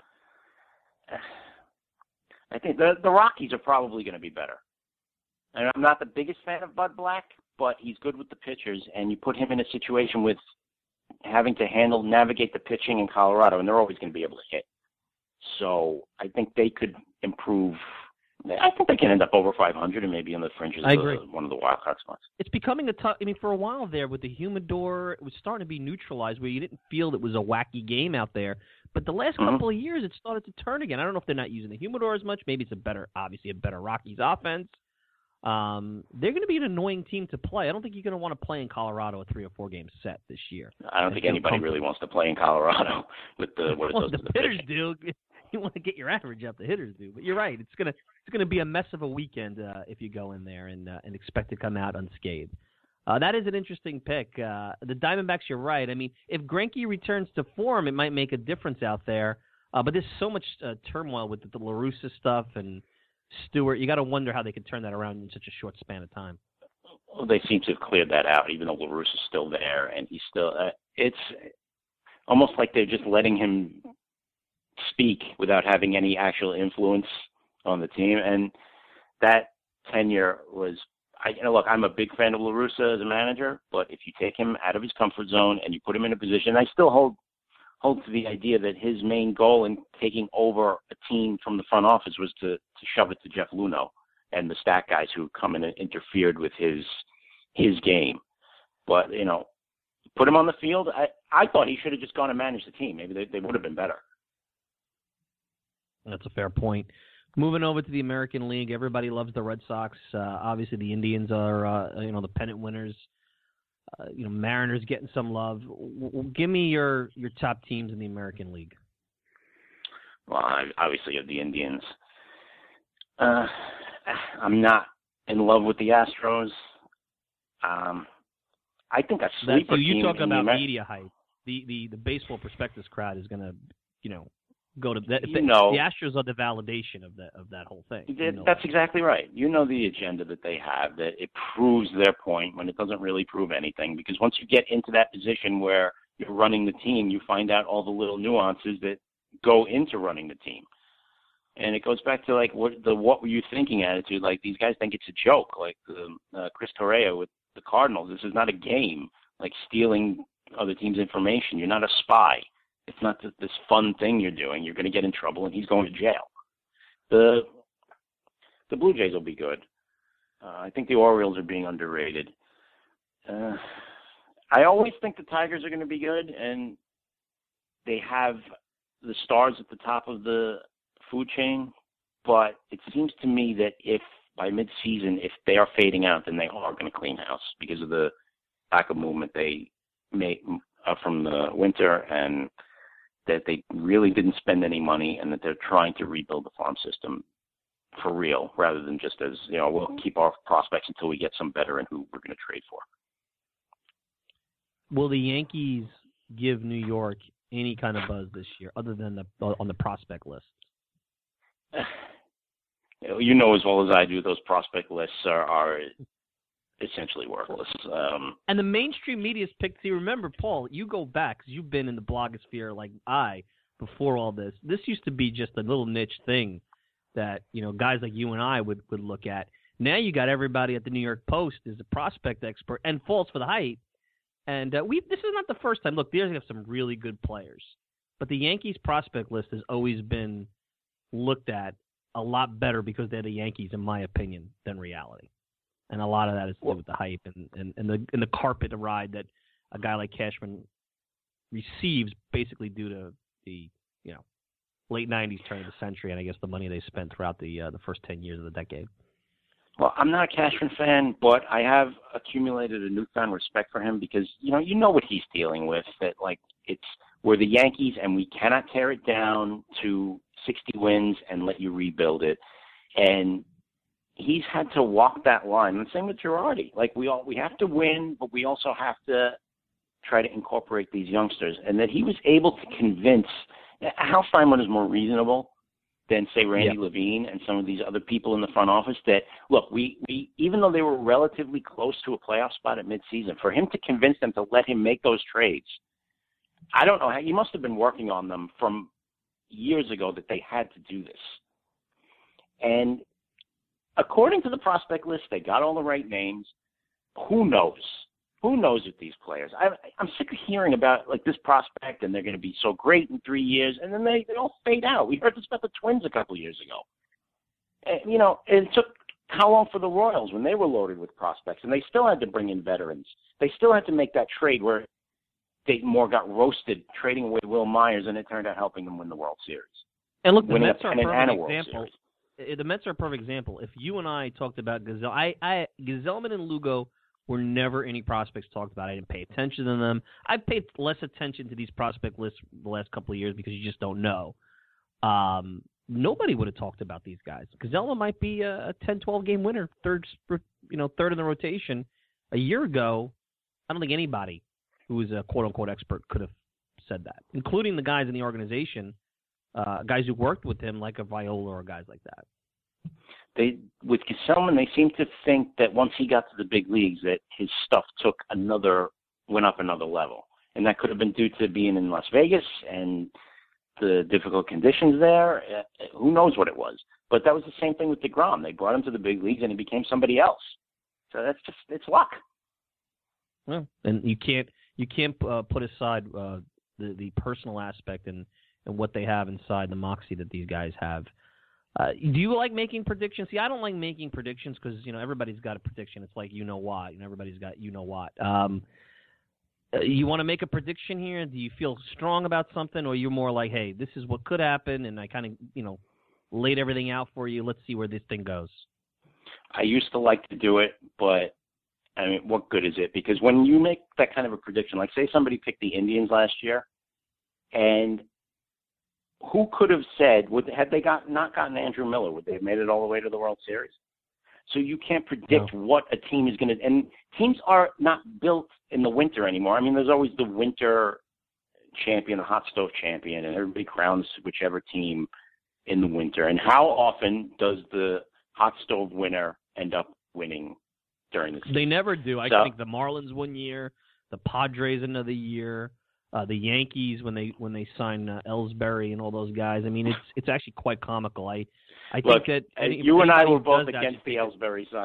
I think the Rockies are probably going to be better. And I'm not the biggest fan of Bud Black, but he's good with the pitchers, and you put him in a situation with having to navigate the pitching in Colorado, and they're always going to be able to hit. So I think they could improve. I think they can end up over 500 and maybe on the fringes of one of the wild card spots. It's becoming a tough. I mean, for a while there with the humidor, it was starting to be neutralized where you didn't feel it was a wacky game out there. But the last couple of years, it started to turn again. I don't know if they're not using the humidor as much. Maybe it's obviously a better Rockies offense. They're going to be an annoying team to play. I don't think you're going to want to play in Colorado a 3 or 4 game set this year. I don't think anybody really wants to play in Colorado with the hitters do. You want to get your average up. The hitters do, but you're right. It's gonna be a mess of a weekend if you go in there and expect to come out unscathed. That is an interesting pick. The Diamondbacks, you're right. I mean, if Greinke returns to form, it might make a difference out there. But there's so much turmoil with the La Russa stuff and Stewart. You got to wonder how they can turn that around in such a short span of time. Well, they seem to have cleared that out, even though La Russa's still there, and he's still. It's almost like they're just letting him speak without having any actual influence on the team, and that tenure was. Look, I'm a big fan of La Russa as a manager, but if you take him out of his comfort zone and you put him in a position, I still hold to the idea that his main goal in taking over a team from the front office was to shove it to Jeff Luhnow and the stat guys who come in and interfered with his game. But, put him on the field. I thought he should have just gone and managed the team. Maybe they would have been better. That's a fair point. Moving over to the American League, everybody loves the Red Sox. Obviously, the Indians are, the pennant winners. Mariners getting some love. Give me your top teams in the American League. Well, obviously, the Indians. I'm not in love with the Astros. I think a sleeper team. You talk about media hype. The Baseball Prospectus crowd is going to, go to that. The Astros are the validation of that whole thing. That's exactly right. The agenda that they have, that it proves their point when it doesn't really prove anything. Because once you get into that position where you're running the team, you find out all the little nuances that go into running the team. And it goes back to what were you thinking attitude. Like these guys think it's a joke. Like Chris Correa with the Cardinals. This is not a game. Like stealing other teams' information. You're not a spy. It's not this fun thing you're doing. You're going to get in trouble, and he's going to jail. The Blue Jays will be good. I think the Orioles are being underrated. I always think the Tigers are going to be good, and they have the stars at the top of the food chain. But it seems to me that if by mid-season, if they are fading out, then they are going to clean house because of the lack of movement they made from the winter, and that they really didn't spend any money, and that they're trying to rebuild the farm system for real, rather than just as, we'll keep our prospects until we get some better and who we're going to trade for. Will the Yankees give New York any kind of buzz this year, other than on the prospect list? You know as well as I do, those prospect lists are essentially worthless. And the mainstream media's picked. See, remember, Paul, you go back because you've been in the blogosphere like I. before all this. This used to be just a little niche thing that, guys like you and I would look at. Now you got everybody at the New York Post is a prospect expert and falls for the hype. And this is not the first time. Look, the Yankees have some really good players, but the Yankees prospect list has always been looked at a lot better because they're the Yankees, in my opinion, than reality. And a lot of that is to do with the hype and the carpet ride that a guy like Cashman receives, basically due to the late '90s turn of the century, and I guess the money they spent throughout the first 10 years of the decade. Well, I'm not a Cashman fan, but I have accumulated a newfound respect for him because you know what he's dealing with. That we're the Yankees and we cannot tear it down to 60 wins and let you rebuild it. And he's had to walk that line. And the same with Girardi. We have to win, but we also have to try to incorporate these youngsters. And that he was able to convince. Hal Steinbrenner is more reasonable than, say, Randy Levine and some of these other people in the front office that, look, we even though they were relatively close to a playoff spot at midseason, for him to convince them to let him make those trades, I don't know how, he must have been working on them from years ago that they had to do this. And according to the prospect list, they got all the right names. Who knows? Who knows with these players? I'm sick of hearing about this prospect and they're going to be so great in 3 years, and then they all fade out. We heard this about the Twins a couple of years ago. And, it took how long for the Royals when they were loaded with prospects, and they still had to bring in veterans. They still had to make that trade where Dayton Moore got roasted trading away Will Myers, and it turned out helping them win the World Series. And look, the Mets are a perfect example. The Mets are a perfect example. If you and I talked about Gesellman and Lugo were never any prospects talked about. I didn't pay attention to them. I've paid less attention to these prospect lists the last couple of years because you just don't know. Nobody would have talked about these guys. Gesellman might be a 10-12 game winner, third in the rotation. A year ago, I don't think anybody who was a quote-unquote expert could have said that, including the guys in the organization, guys who worked with him like a Viola or guys like that. With Gesellman, they seem to think that once he got to the big leagues that his stuff went up another level. And that could have been due to being in Las Vegas and the difficult conditions there. Who knows what it was. But that was the same thing with DeGrom. They brought him to the big leagues and he became somebody else. So it's luck. Well, and you can't put aside the personal aspect and what they have inside, the moxie that these guys have. Do you like making predictions? See, I don't like making predictions because, everybody's got a prediction. It's like you-know-what, and everybody's got you-know-what. You want to make a prediction here? Do you feel strong about something, or you're more like, hey, this is what could happen, and I kind of, laid everything out for you. Let's see where this thing goes. I used to like to do it, but, I mean, what good is it? Because when you make that kind of a prediction, like say somebody picked the Indians last year, and who could have said, had they not gotten Andrew Miller, would they have made it all the way to the World Series? So you can't predict what a team is going to – and teams are not built in the winter anymore. I mean, there's always the winter champion, the hot stove champion, and everybody crowns whichever team in the winter. And how often does the hot stove winner end up winning during the season? They never do. I think the Marlins one year, the Padres another year. The Yankees when they sign Ellsbury and all those guys. I mean, it's actually quite comical. I Look, think that you and I were both against the Ellsbury sign.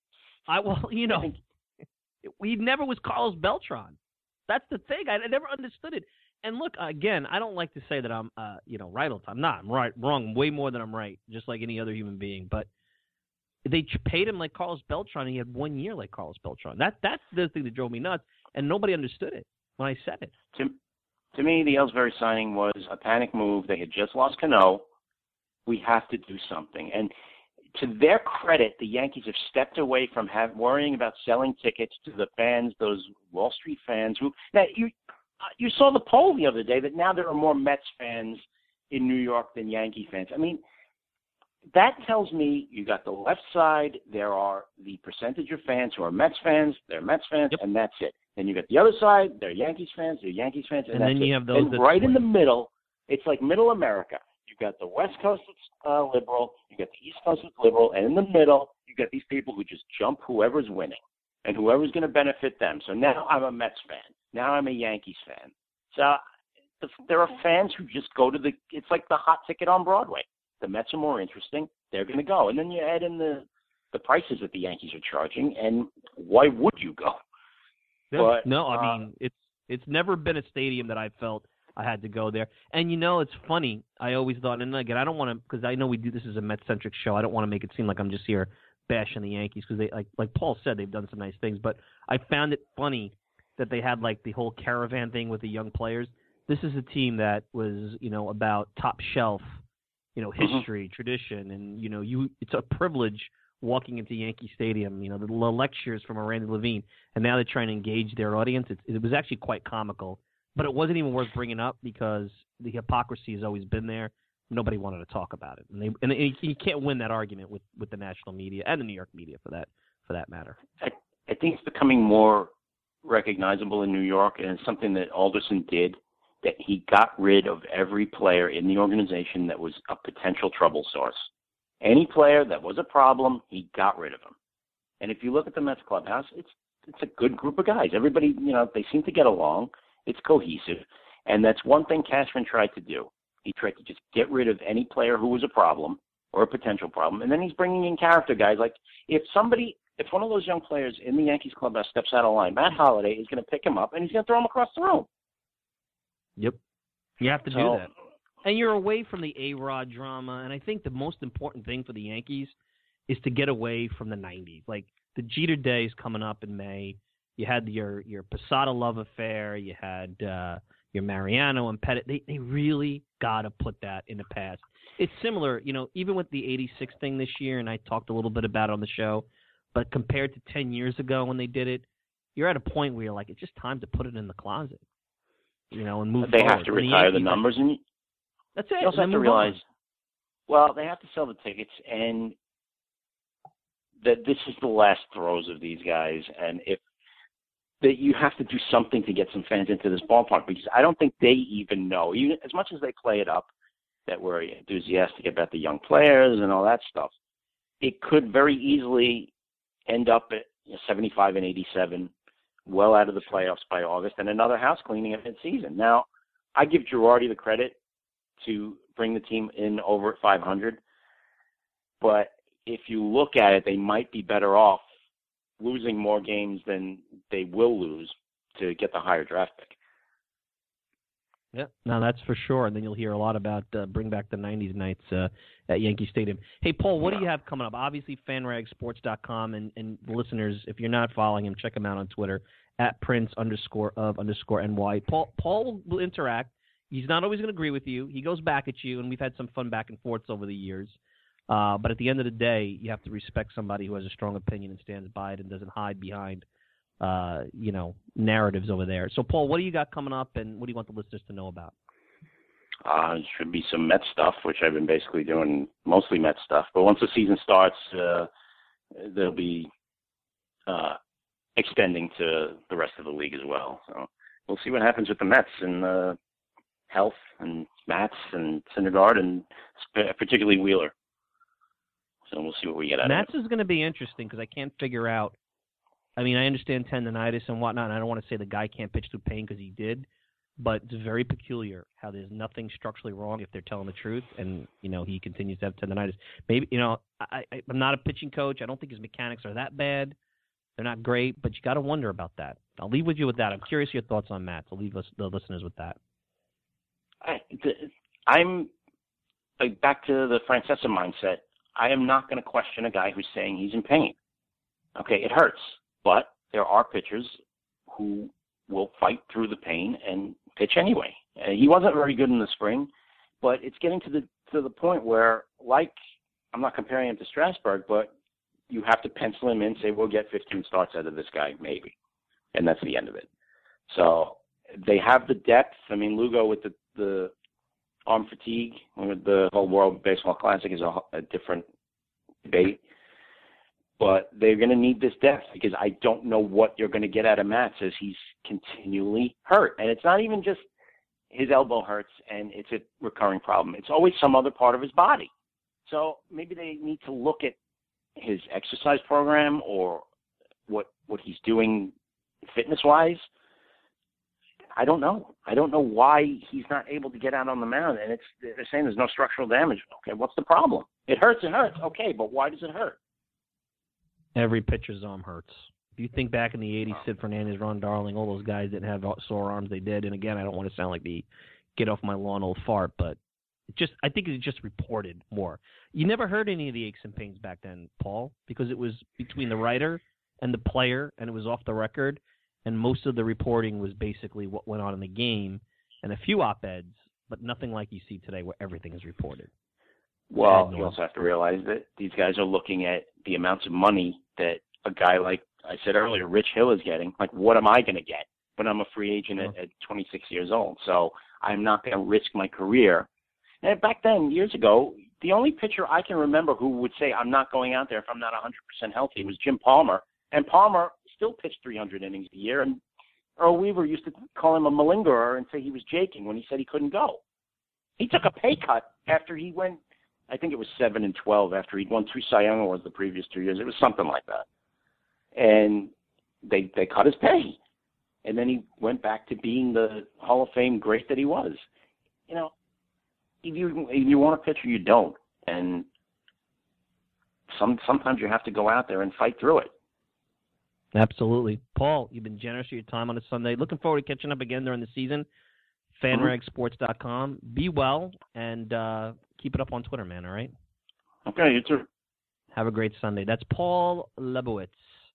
He never was Carlos Beltran. That's the thing. I never understood it. And look, again, I don't like to say that I'm right all the time. I'm not. I'm wrong way more than I'm right, just like any other human being. But they paid him like Carlos Beltran, and he had 1 year like Carlos Beltran. That's the thing that drove me nuts, and nobody understood it when I said it. To me, the Ellsbury signing was a panic move. They had just lost Cano. We have to do something. And to their credit, the Yankees have stepped away from worrying about selling tickets to the fans, those Wall Street fans who – now, you saw the poll the other day that now there are more Mets fans in New York than Yankee fans. I mean, that tells me you got the left side. There are the percentage of fans who are Mets fans. They're Mets fans, and that's it. Then you got the other side. They're Yankees fans. They're Yankees fans, and then you have those. And right in the middle, it's like middle America. You got the West Coast that's liberal. You got the East Coast that's liberal, and in the middle, you got these people who just jump whoever's winning and whoever's going to benefit them. So now I'm a Mets fan. Now I'm a Yankees fan. So there are fans who just go to it's like the hot ticket on Broadway. The Mets are more interesting. They're going to go. And then you add in the prices that the Yankees are charging, and why would you go? Yeah. But, no, I mean, it's never been a stadium that I felt I had to go there. And, it's funny. I always thought, and again, I don't want to, because I know we do this as a Mets-centric show. I don't want to make it seem like I'm just here bashing the Yankees, because they, like Paul said, they've done some nice things. But I found it funny that they had, like, the whole caravan thing with the young players. This is a team that was, about top shelf, history, tradition, and, it's a privilege walking into Yankee Stadium, the lectures from Randy Levine, and now they're trying to engage their audience. It was actually quite comical, but it wasn't even worth bringing up because the hypocrisy has always been there. Nobody wanted to talk about it, and you can't win that argument with the national media and the New York media for that matter. I think it's becoming more recognizable in New York, and it's something that Alderson did, that he got rid of every player in the organization that was a potential trouble source. Any player that was a problem, he got rid of him. And if you look at the Mets clubhouse, it's a good group of guys. Everybody, they seem to get along. It's cohesive. And that's one thing Cashman tried to do. He tried to just get rid of any player who was a problem or a potential problem. And then he's bringing in character guys. Like if one of those young players in the Yankees clubhouse steps out of line, Matt Holliday is going to pick him up and he's going to throw him across the room. Yep. You have to do that. And you're away from the A-Rod drama, and I think the most important thing for the Yankees is to get away from the 90s. Like, the Jeter days coming up in May. You had your Posada love affair. You had your Mariano and Pettit. They really got to put that in the past. It's similar, even with the 86 thing this year, and I talked a little bit about it on the show, but compared to 10 years ago when they did it, you're at a point where you're like, it's just time to put it in the closet, and move They forward. have to retire the numbers, and that's it. You also have to realize, they have to sell the tickets, and that this is the last throws of these guys, and that you have to do something to get some fans into this ballpark, because I don't think they even know, even as much as they play it up, that we're enthusiastic about the young players and all that stuff. It could very easily end up at 75 and 87, well out of the playoffs by August, and another house cleaning at mid-season. Now, I give Girardi the credit to bring the team in over at 500. But if you look at it, they might be better off losing more games than they will lose to get the higher draft pick. Yeah, no, that's for sure. And then you'll hear a lot about bring back the 90s nights at Yankee Stadium. Hey, Paul, what do you have coming up? Obviously, FanRagSports.com, and listeners, if you're not following him, check him out on Twitter, at Prince_of_NY. Paul will interact. He's not always going to agree with you. He goes back at you, and we've had some fun back and forths over the years. But at the end of the day, you have to respect somebody who has a strong opinion and stands by it and doesn't hide behind, narratives over there. So, Paul, what do you got coming up, and what do you want the listeners to know about? It should be some Mets stuff, which I've been basically doing mostly Mets stuff. But once the season starts, they'll be extending to the rest of the league as well. So we'll see what happens with the Mets and health and Mats and Syndergaard and particularly Wheeler. So we'll see what we get out of it. Mats is going to be interesting because I can't figure out. I mean, I understand tendonitis and whatnot, and I don't want to say the guy can't pitch through pain because he did, but it's very peculiar how there's nothing structurally wrong if they're telling the truth, and, he continues to have tendonitis. Maybe, I'm not a pitching coach. I don't think his mechanics are that bad. They're not great, but you got to wonder about that. I'll leave with you with that. I'm curious your thoughts on Mats. I'll leave the listeners with that. I'm back to the Francesa mindset. I am not going to question a guy who's saying he's in pain. Okay, it hurts, but there are pitchers who will fight through the pain and pitch anyway. He wasn't very good in the spring, but it's getting to the point where, like, I'm not comparing him to Strasburg, but you have to pencil him in, say we'll get 15 starts out of this guy, maybe, and that's the end of it. So they have the depth. I mean, Lugo with the arm fatigue, with the whole World Baseball Classic is a different debate. But they're going to need this depth because I don't know what you're going to get out of Mats as he's continually hurt. And it's not even just his elbow hurts and it's a recurring problem. It's always some other part of his body. So maybe they need to look at his exercise program or what he's doing fitness-wise. I don't know. I don't know why he's not able to get out on the mound. And they're saying there's no structural damage. Okay, what's the problem? It hurts. Okay, but why does it hurt? Every pitcher's arm hurts. If you think back in the 80s, Sid Fernandez, Ron Darling, all those guys didn't have sore arms. They did. And again, I don't want to sound like the get off my lawn old fart, but I think it's just reported more. You never heard any of the aches and pains back then, Paul, because it was between the writer and the player, and it was off the record, and most of the reporting was basically what went on in the game, and a few op-eds, but nothing like you see today where everything is reported. Well, you also have to realize that these guys are looking at the amounts of money that a guy like I said earlier, Rich Hill is getting. Like, what am I going to get when I'm a free agent at 26 years old? So I'm not going to risk my career. And back then, years ago, the only pitcher I can remember who would say, I'm not going out there if I'm not 100% healthy was Jim Palmer. And Palmer still pitched 300 innings a year. And Earl Weaver used to call him a malingerer and say he was jaking when he said he couldn't go. He took a pay cut after he went, I think it was 7-12 after he'd won 2 Cy Young Awards the previous 2 years. It was something like that. And they cut his pay. And then he went back to being the Hall of Fame great that he was. You know, if you want a pitcher, you don't. And sometimes you have to go out there and fight through it. Absolutely. Paul, you've been generous with your time on a Sunday. Looking forward to catching up again during the season. FanRagSports.com. Be well, and keep it up on Twitter, man, all right? Okay, you too. Have a great Sunday. That's Paul Lebowitz,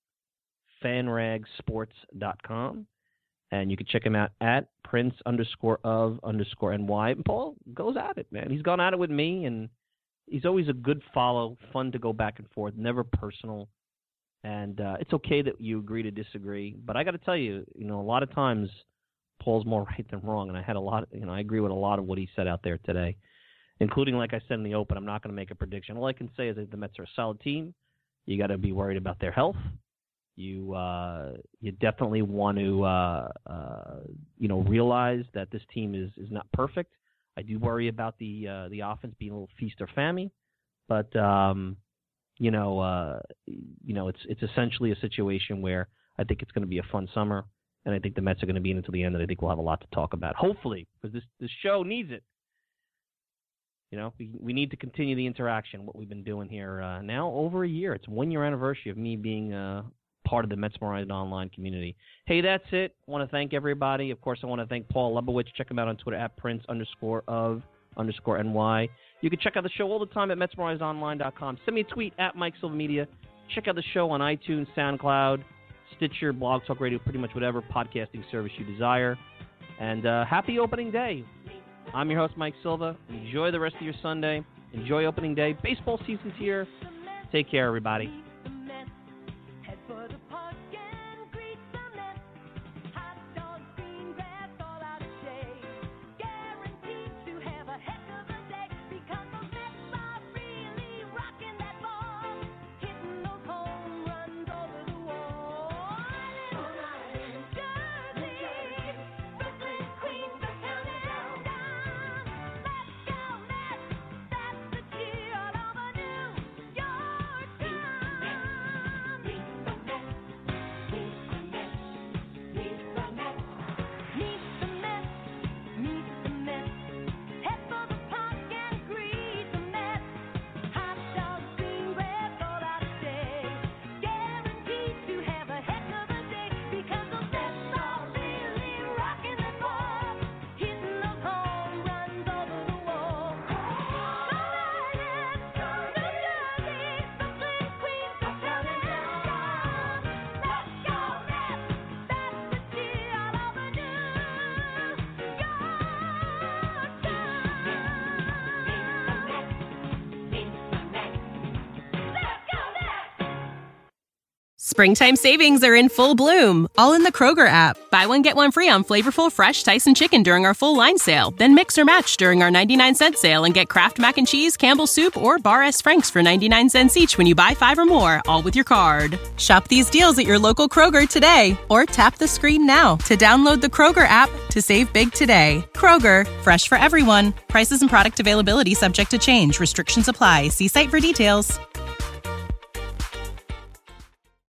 FanRagSports.com. And you can check him out at Prince_of_NY. And Paul goes at it, man. He's gone at it with me, and he's always a good follow, fun to go back and forth, never personal. And it's okay that you agree to disagree. But I got to tell you, a lot of times Paul's more right than wrong. And I agree with a lot of what he said out there today, including, like I said in the open, I'm not going to make a prediction. All I can say is that the Mets are a solid team. You got to be worried about their health. You definitely want to realize that this team is not perfect. I do worry about the offense being a little feast or famine, but it's essentially a situation where I think it's going to be a fun summer, and I think the Mets are going to be in until the end, and I think we'll have a lot to talk about. Hopefully, because this show needs it. We need to continue the interaction, what we've been doing here now over a year. It's a 1-year anniversary of me being part of the Metsmerized Online community. Hey, that's it. I want to thank everybody. Of course, I want to thank Paul Lebowitz. Check him out on Twitter at Prince_of_NY. You can check out the show all the time at MetsmerizedOnline.com. Send me a tweet at Mike Silva Media. Check out the show on iTunes, SoundCloud, Stitcher, Blog Talk Radio, pretty much whatever podcasting service you desire. And happy opening day. I'm your host, Mike Silva. Enjoy the rest of your Sunday. Enjoy opening day. Baseball season's here. Take care, everybody. Springtime savings are in full bloom, all in the Kroger app. Buy one, get one free on flavorful, fresh Tyson chicken during our full line sale. Then mix or match during our 99-cent sale and get Kraft Mac and Cheese, Campbell's Soup, or Bar S. Frank's for 99 cents each when you buy 5 or more, all with your card. Shop these deals at your local Kroger today, or tap the screen now to download the Kroger app to save big today. Kroger, fresh for everyone. Prices and product availability subject to change. Restrictions apply. See site for details.